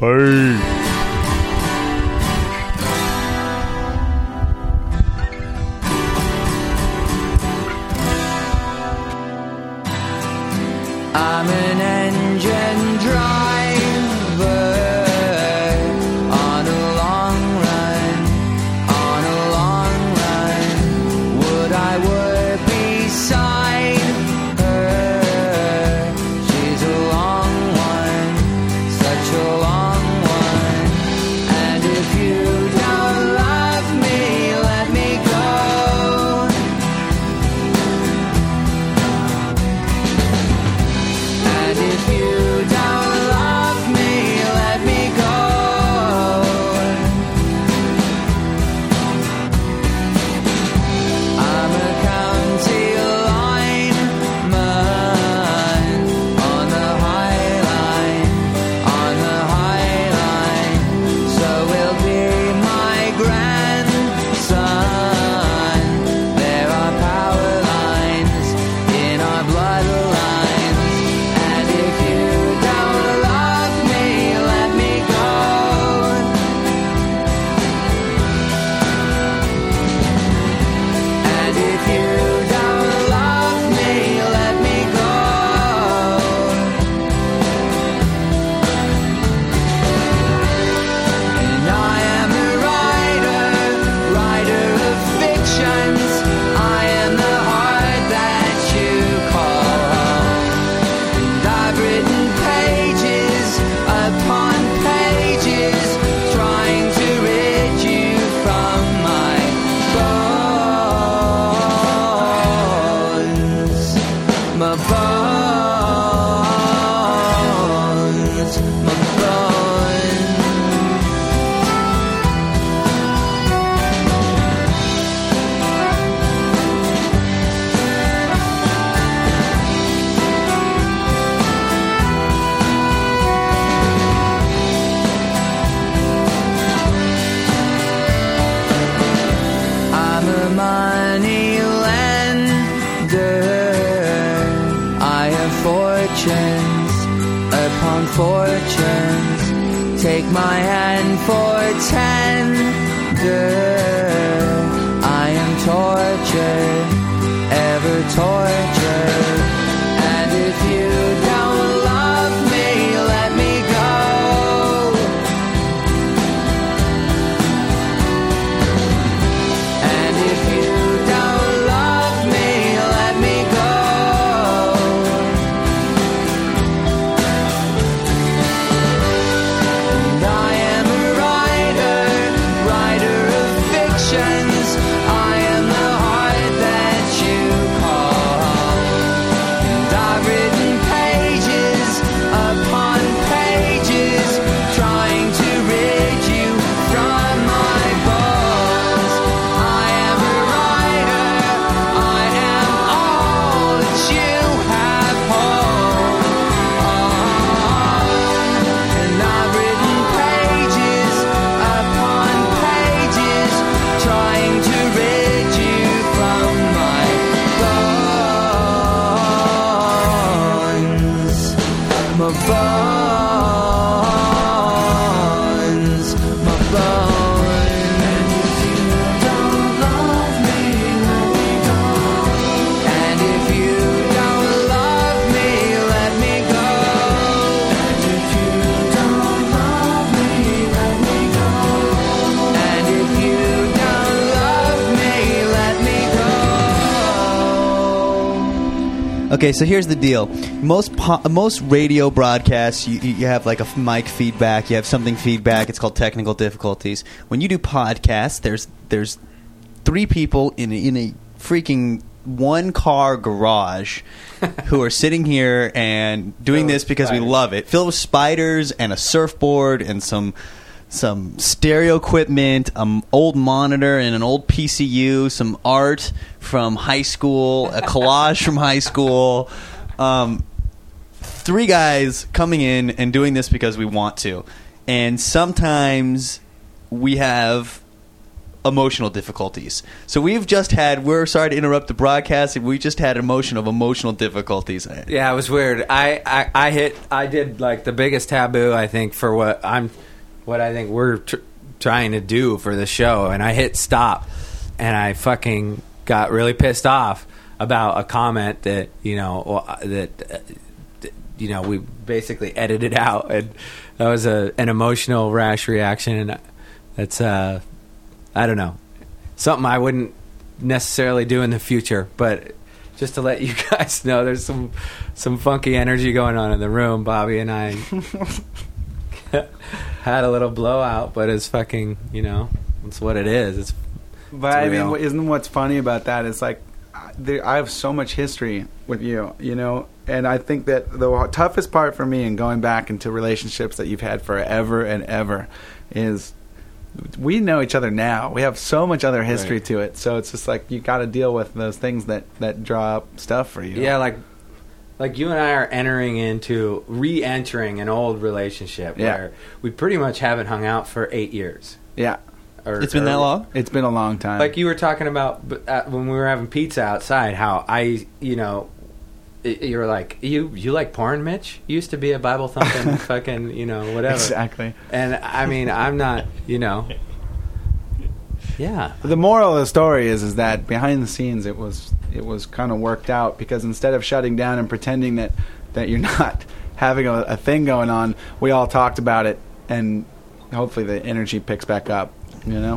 I'm an engine driver on a long run, on a long run. Would I work beside her? She's a long one, such a long one. And if you don't love me, let me go. And if you don't love me, let me go. I'm a county lineman on the high line, on the high line. So will be my grandson. There are power lines in our bloodlines. And if you don't love me, let me go. And if you don't love me, let me go. And I am a writer, writer of fictions. I am the heart that you call home. And I've written pages upon pages, trying to rid you from my bones. My bones. My bones. I'm a money lender. I have fortunes upon fortunes. Take my hand for tender. I am tortured ever tortured. And if you don't love me, let me go. And if you don't love me, let me go. And I am a writer, writer of fictions. I am the heart that you call. And I've written pages upon pages, trying to rid you from my bones. I am a writer, I am all that you have home. And I've written pages upon pages, trying to rid you from my bones. My bones, my bones. And if you don't love me, let me go. And if you don't love me, let me go. And if you don't love me, let me go. And if you don't love me, let me go. Okay, so here's the deal. Most po- most radio broadcasts, you, you have like a f- mic feedback, you have something feedback. It's called technical difficulties. When you do podcasts, there's there's three people in a, in a freaking one car garage who are sitting here and doing Filled this with because we spiders. love it. Filled with spiders and a surfboard and some some stereo equipment, an old monitor and an old P C U, some art from high school, a collage from high school. Um, three guys coming in and doing this because we want to. And sometimes we have emotional difficulties. So we've just had, we're sorry to interrupt the broadcast, we just had emotion of emotional difficulties. Yeah, it was weird. I, I, I hit. I did like the biggest taboo I think for what I'm, what I think we're tr- trying to do for the show, and I hit stop, and I fucking got really pissed off about a comment that you know that uh, you know we basically edited out, and that was a an emotional rash reaction, and that's uh I don't know, something I wouldn't necessarily do in the future, but just to let you guys know, there's some some funky energy going on in the room. Bobby and I had a little blowout, but it's fucking, you know, it's what it is. It's But It's I mean, real. what- isn't what's funny about that is like, I- there, I have so much history with you, you know, and I think that the toughest part for me in going back into relationships that you've had forever and ever is we know each other now. We have so much other history Right. to it, so it's just like you got to deal with those things that that draw up stuff for you. yeah, like like you and I are entering into re-entering an old relationship Yeah. where we pretty much haven't hung out for eight years. yeah. Or, It's been or- that long? It's been a long time. Like you were talking about b- uh, when we were having pizza outside, how I, you know, y- you were like, you you like porn, Mitch? You used to be a Bible thumping fucking, you know, whatever. Exactly. And I mean, I'm not, you know, yeah. The moral of the story is is that behind the scenes it was it was kind of worked out, because instead of shutting down and pretending that, that you're not having a, a thing going on, we all talked about it, and hopefully the energy picks back up, you know?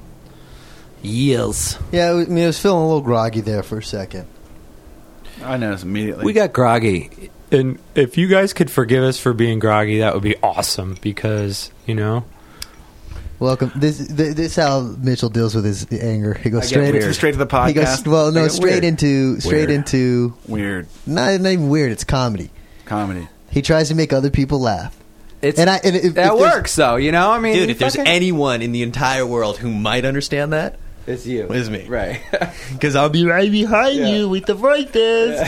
Yes. Yeah, I mean, I was feeling a little groggy there for a second. I noticed immediately. We got groggy. And if you guys could forgive us for being groggy, that would be awesome because, you know. Welcome. This this is how Mitchell deals with his anger. He goes I get straight weird. into straight to the podcast. He goes well, I no, get straight weird. into straight Weird. into Weird not, not even weird. It's comedy. comedy. He tries to make other people laugh. It's, And I- and if- if that there's- works, though, you know? I mean, Dude, if there's fucking- anyone in the entire world who might understand that, It's you. it's me. Right. Because I'll be right behind Yeah. you with the voices.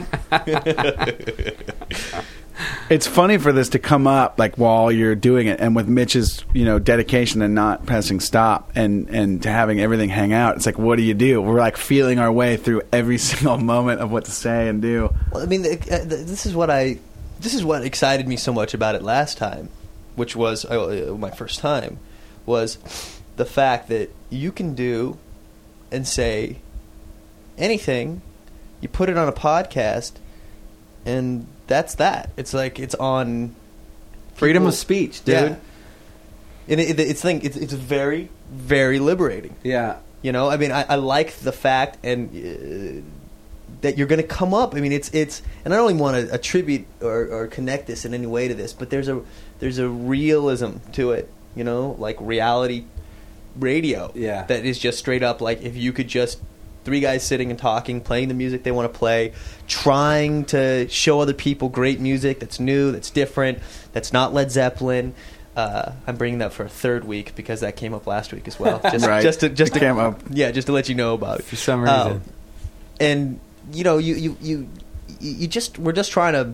It's funny for this to come up like while you're doing it, and with Mitch's, you know, dedication and not pressing stop, and and to having everything hang out. It's like, what do you do? We're like feeling our way through every single moment of what to say and do. Well, I mean, the, uh, the, this is what I, this is what excited me so much about it last time, which was uh, my first time, was the fact that you can do and say anything you put it on a podcast, and that's that. It's like it's on Freedom people- of speech, dude. Yeah. And it, it, it's thing. It's it's very very liberating. Yeah. You know, I mean, I, I like the fact and uh, that you're going to come up. I mean, it's it's, and I don't even want to attribute or, or connect this in any way to this, but there's a there's a realism to it. You know, like reality radio. Yeah. That is just straight up like if you could just three guys sitting and talking, playing the music they want to play, trying to show other people great music that's new, that's different, that's not Led Zeppelin. Uh, I'm bringing that for a third week because that came up last week as well. Just, Right. just to just It to, came up. yeah, just to let you know about it For some reason. Um, and you know, you, you you you just we're just trying to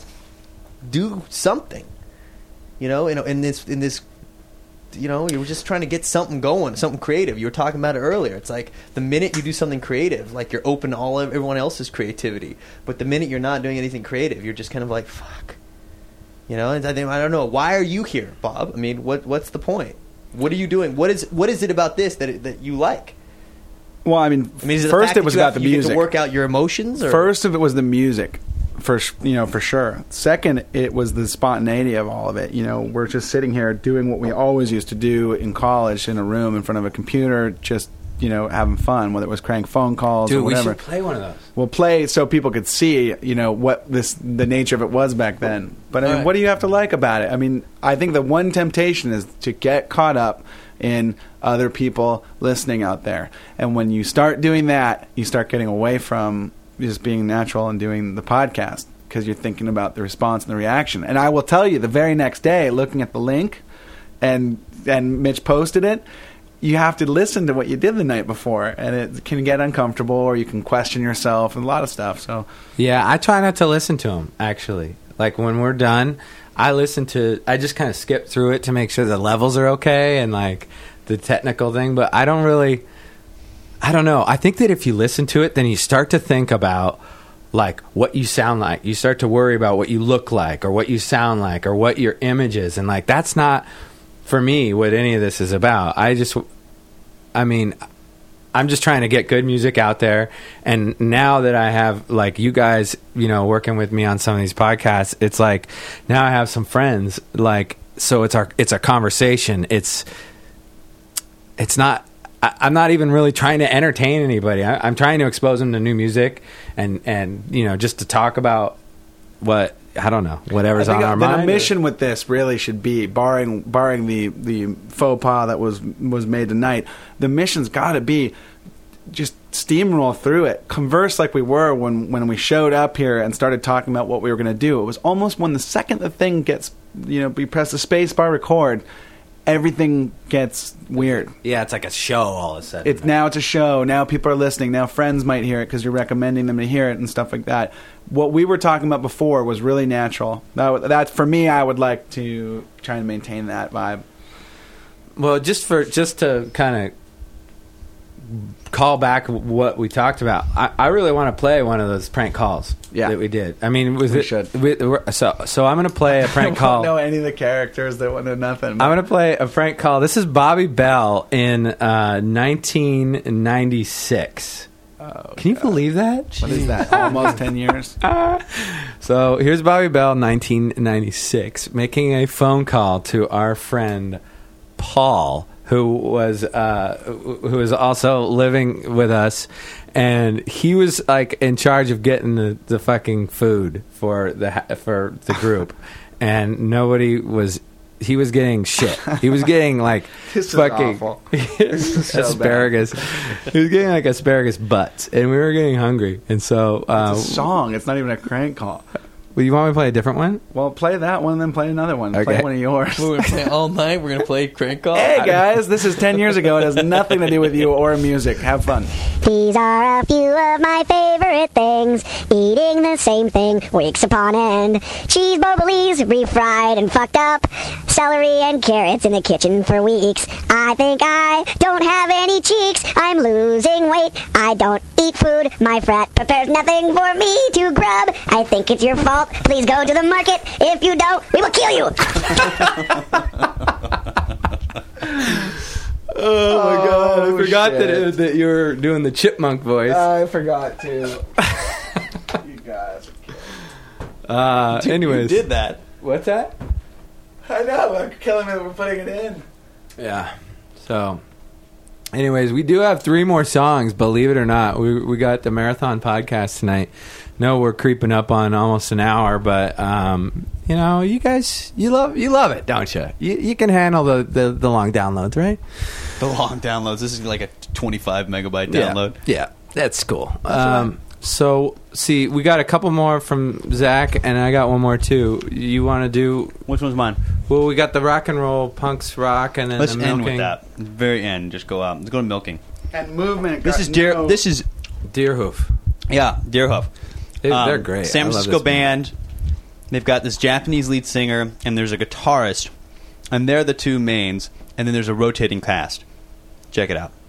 do something. You know, in in this in this. You know, you were just trying to get something going, something creative. You were talking about it earlier. It's like the minute you do something creative, like you're open to all of everyone else's creativity. But the minute you're not doing anything creative, you're just kind of like, fuck. You know, and I think I don't know. Why are you here, Bob? I mean, what what's the point? What are you doing? What is what is it about this that it, that you like? Well, I mean, I mean, is it the first fact it that was you about have- the you get music. to work out your emotions. Or? First of it was the music, for sh- you know, for sure. Second, it was the spontaneity of all of it. You know, we're just sitting here doing what we always used to do in college, in a room in front of a computer, just you know, having fun. Whether it was crank phone calls Dude, or we whatever. should play one of those. We'll play so people could see, you know, what this the nature of it was back then. But I mean, Right. what do you have to like about it? I mean, I think the one temptation is to get caught up in other people listening out there. And when you start doing that, you start getting away from just being natural and doing the podcast because you're thinking about the response and the reaction. And I will tell you, the very next day, looking at the link, and and Mitch posted it, you have to listen to what you did the night before, and it can get uncomfortable, or you can question yourself and a lot of stuff. So Yeah, I try not to listen to them, actually. Like, when we're done, I listen to... I just kind of skip through it to make sure the levels are okay and, like, the technical thing. But I don't really... I don't know. I think that if you listen to it, then you start to think about, like, what you sound like. You start to worry about what you look like or what you sound like or what your image is. And, like, that's not, for me, what any of this is about. I just... I mean... I'm just trying to get good music out there, and now that I have, like, you guys, you know, working with me on some of these podcasts, it's like now I have some friends, like, so it's our it's a conversation. It's it's not. I, I'm not even really trying to entertain anybody. I, I'm trying to expose them to new music, and and you know, just to talk about what I don't know, whatever's I on think our the mind. mission with this really should be, barring barring the the faux pas that was was made tonight, the mission's got to be just steamroll through it, converse like we were when when we showed up here and started talking about what we were going to do. It was almost when the second the thing gets, you know, we press the space bar record, everything gets weird. Yeah, it's like a show all of a sudden. It's now it's a show. Now people are listening. Now friends might hear it because you're recommending them to hear it and stuff like that. What we were talking about before was really natural. That, that for me, I would like to try and maintain that vibe. Well, just for just to kind of call back what we talked about, I, I really want to play one of those prank calls Yeah. that we did. I mean, was We it, should. we- we're- so so I'm going to play a prank I call. don't know any of the characters. They won't know nothing. I'm going to play a prank call. This is Bobby Bell in uh, nineteen ninety-six. Oh, Can you God. believe that? What is that? Almost ten years. So here's Bobby Bell, nineteen ninety-six, making a phone call to our friend Paul, who was uh, who was also living with us, and he was like in charge of getting the, the fucking food for the ha- for the group, and nobody was. He was getting shit. He was getting like This is fucking awful. so asparagus. He was getting like asparagus butts, and we were getting hungry, and so uh, It's a song. It's not even a crank call. well, you want me to play a different one? Well, play that one and then play another one. Play Okay. one of yours. We're gonna play all night. We're gonna play crank call. Hey guys, this is ten years ago. It has nothing to do with you or music. Have fun. These are a few of my favorite things. Eating the same thing weeks upon end. Cheese boblies, refried and fucked up. Celery and carrots in the kitchen for weeks. I think I don't have any cheeks. I'm losing weight. I don't eat food. My frat prepares nothing for me to grub. I think it's your fault. Please go to the market. If you don't, we will kill you. Oh my god! I Oh, forgot shit. that it, that you were doing the chipmunk voice. I forgot to. Uh, Dude, anyways, you did that. What's that? I know. I'm killing me that we're putting it in. Yeah. So, anyways, we do have three more songs. Believe it or not, we we got the marathon podcast tonight. No, we're creeping up on almost an hour, but um, you know, you guys, you love you love it, don't you? You, you can handle the, the, the long downloads, right? The long downloads. This is like a twenty-five megabyte download. Yeah, yeah, that's cool. Um, so, see, we got a couple more from Zach, and I got one more too. You want to do? Which one's mine? Well, we got the rock and roll punks rock, and then Let's the end milking. with that. Very end. Just go out. Let's go to milking. And movement. This got is Deer. no- This is Deerhoof. yeah, Deerhoof. They, Um, they're great. San I love Francisco this band. band. They've got this Japanese lead singer, and there's a guitarist, and they're the two mains. And then there's a rotating cast. Check it out.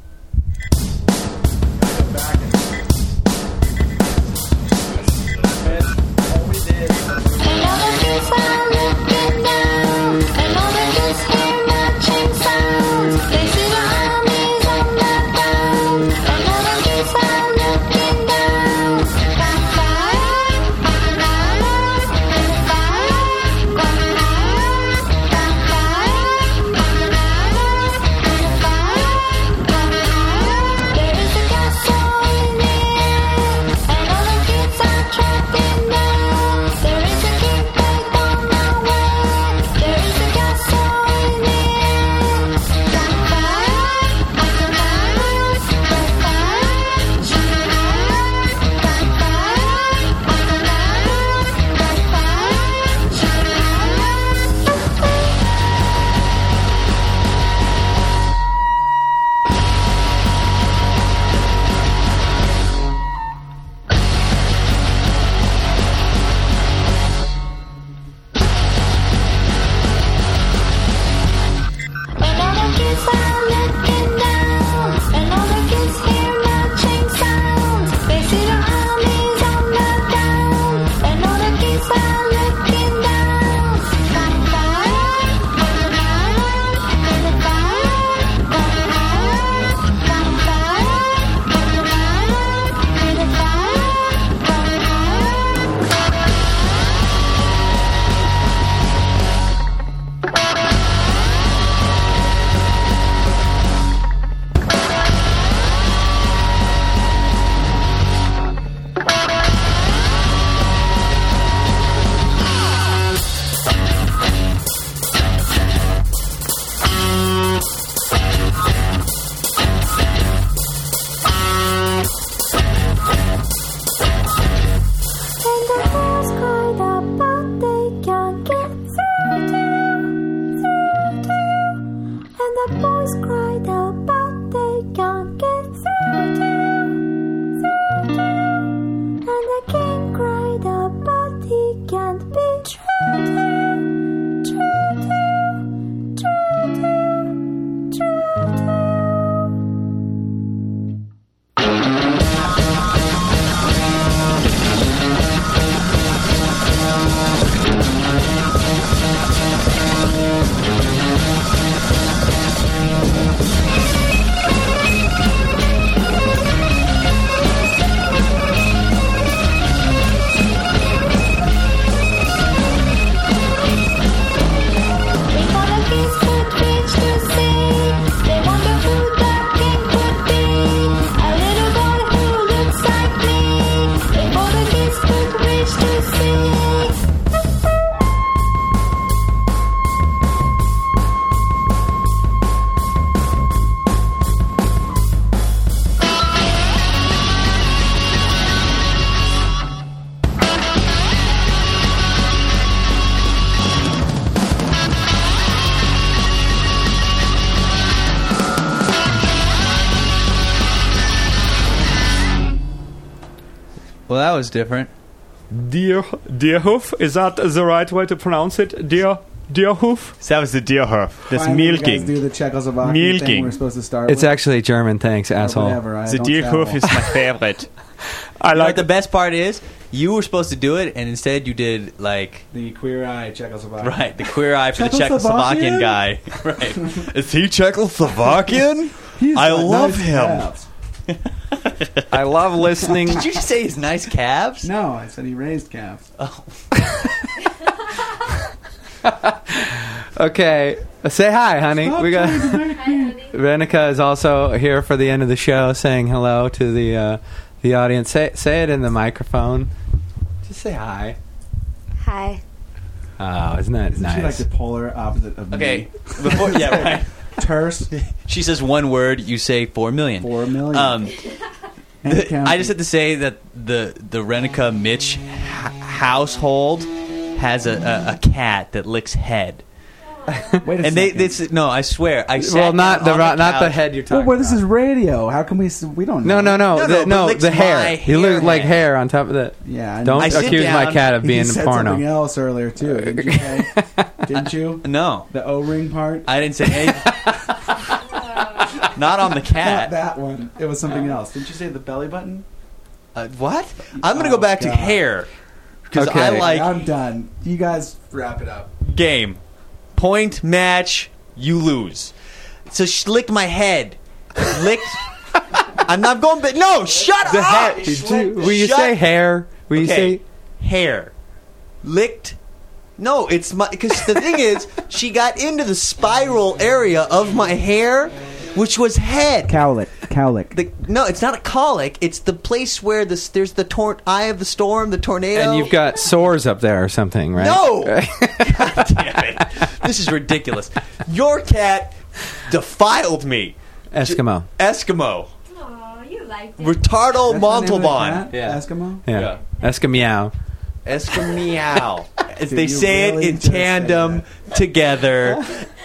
Well, that was different. Deer, Deerhoof, is that the right way to pronounce it? Deer, Deerhoof? That was the Deerhoof. That's Finally, you guys milking. do the Czechoslovakian Milking. thing we're supposed to start It's with. actually German. Thanks, Or asshole. whatever, I The don't Deerhoof travel. is my favorite. I You know like what the best part is? You were supposed to do it, and instead you did, like, the Queer Eye Czechoslovakia. right, the queer eye for the Czechoslovakian? Czechoslovakian guy. Right. Is he Czechoslovakian? He's I got love nice him. abs. I love listening. Did you just say his nice calves? No, I said he raised calves. Oh. Okay, say hi, honey. We got Renica is also here for the end of the show, saying hello to the uh, the audience. Say say it in the microphone. Just say hi. Hi. Oh, isn't that Isn't nice? she like the polar opposite of Okay, me? before yeah, right. Terse. She says one word, you say four million. Four million. Um, And the- counting. I just have to say that the the Renica Mitch h- household has a, a, a cat that licks head. Wait a And they, second. they s- no, I swear, I sat well, not down the on ro- not the couch. head you're well, talking well, this about. is radio. How can we? s- We don't. No, know. no, no, No, the, no, but no, licks the hair. my You look hair like head. hair on top of the. Yeah. I Don't know. I sit accuse my down- cat of You being said porno. something else earlier too. Didn't you say? Didn't you? No, The O-ring part. I didn't say anything. Not on the Not cat. that one. It was something else. Didn't you say the belly button? Uh, what? I'm gonna go Oh, back to God. hair because Okay. I like I'm done. You guys wrap it up. game. Point match, you lose. So she licked my head. Licked. I'm not going. But no, shut The up. hair. Did you, will you Shut- say hair? Will you Okay. say? Hair. Licked. No, it's my. Because the thing is, she got into the spiral area of my hair, which was head. Cowlick. Cowlick. The, no, it's not a colic. It's the place where this, there's the tor- eye of the storm, the tornado. And you've got sores up there or something, right? No! God damn it. This is ridiculous. Your cat defiled me. Eskimo. Eskimo. Oh, you liked it. Retardo That's the name of the Montalban. cat? Yeah. Eskimo. Yeah. Eskimo. Escamiao. As Did they you say really it in just say tandem together.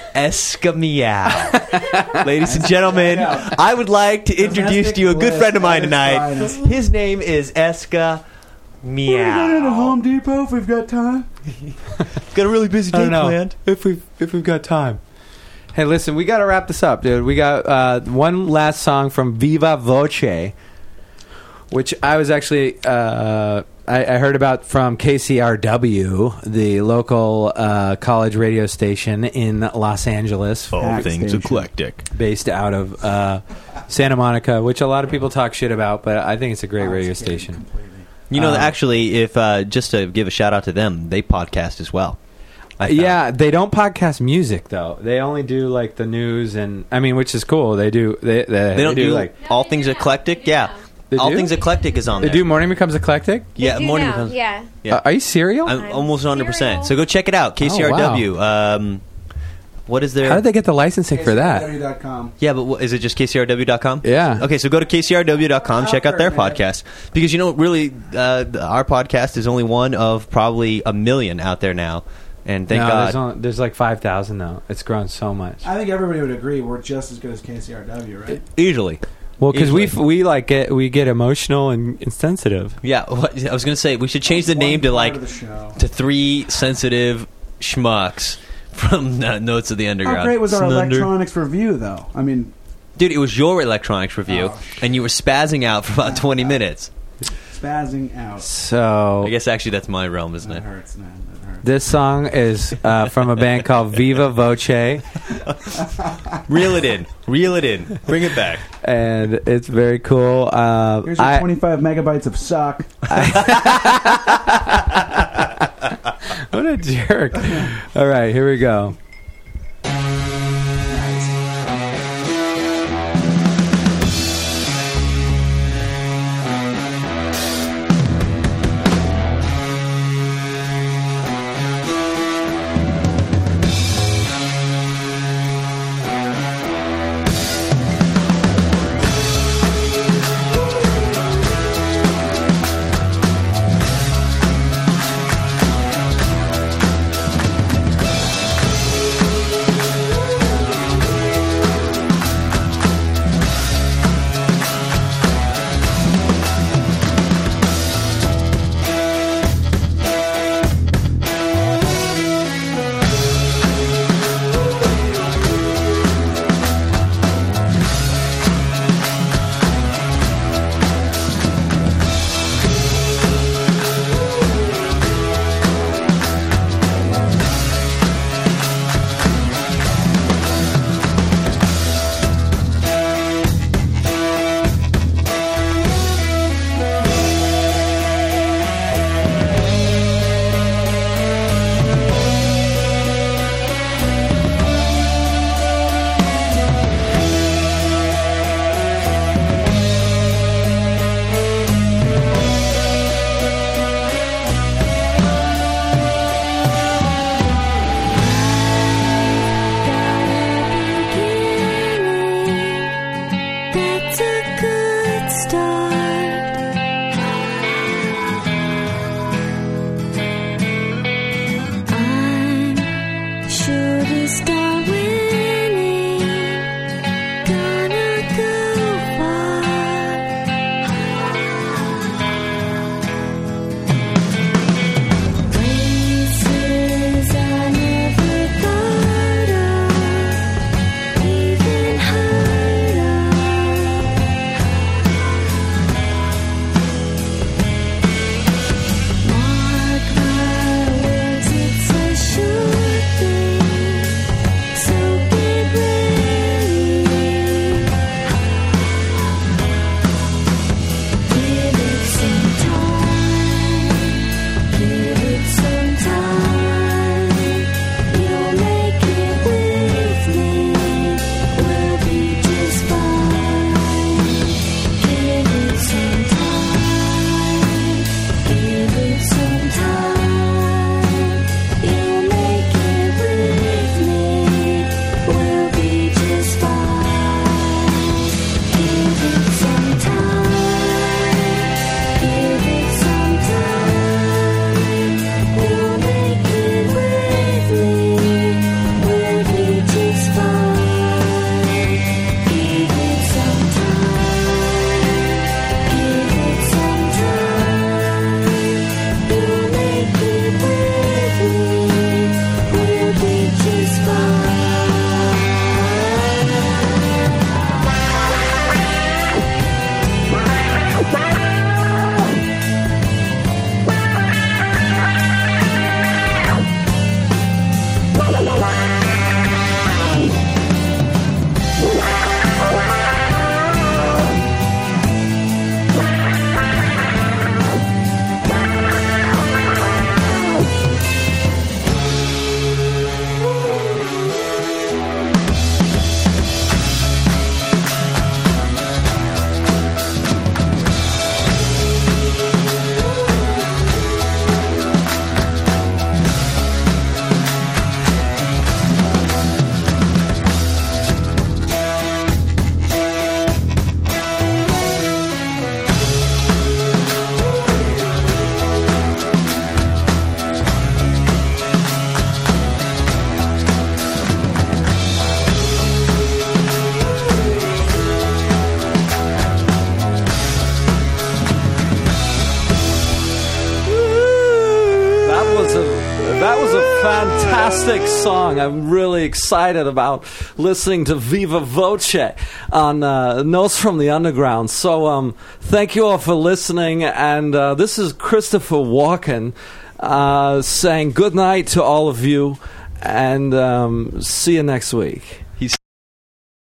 Escamiao. Ladies and gentlemen, I would like to introduce to you a good friend of mine tonight. His name is Eska We're going to Home Meow. Depot if we've got time. Got a really busy I day don't know planned. if we if we've got time. Hey, listen, we got to wrap this up, dude. We got uh, one last song from Viva Voce, which I was actually uh, I, I heard about from K C R W, the local uh, college radio station in Los Angeles, All Pack things station. eclectic. based out of uh, Santa Monica, which a lot of people talk shit about, but I think it's a great radio station. You know, Um, actually, if uh, just to give a shout out to them, they podcast as well. I found. Yeah, they don't podcast music though. They only do like the news and I mean, which is cool. They do they they, They don't do, like all things eclectic. Yeah, They all do? things eclectic is on they there. do Morning Becomes Eclectic. Yeah, They do morning now, becomes. Yeah. Yeah. Uh, are you serial? I'm almost one hundred percent. So go check it out. K C R W. Um, what is there? How did they get the licensing for that? K C R W dot com. Yeah, but what, is it just K C R W dot com? Yeah. Okay, so go to K C R W dot com, check out their Outfit, man. podcast. Because, you know, really, uh, our podcast is only one of probably a million out there now. And thank no, God. There's, only, there's like five thousand though. It's grown so much. I think everybody would agree we're just as good as K C R W, right? Easily. Well, because we Easily. we like get we get emotional and, and sensitive. Yeah, what, I was going to say, we should change the One name to part like of the show. to Three Sensitive Schmucks from uh, Notes of the Underground. How great was our Snunder. electronics review, though? I mean, Dude, it was your electronics review, Oh, and you were spazzing out for about twenty minutes. spazzing out. So I guess actually that's my realm, isn't That it? hurts, man. That hurts. this song is uh, from a band called Viva Voce, Reel it in. Reel it in. Bring it back. and it's very cool. Uh, Here's your I- twenty-five megabytes of suck. What a jerk! All right, here we go. Thank fantastic song. I'm really excited about listening to Viva Voce on uh, Notes from the Underground. So um, thank you all for listening. And uh, this is Christopher Walken uh, saying good night to all of you. And um, see you next week.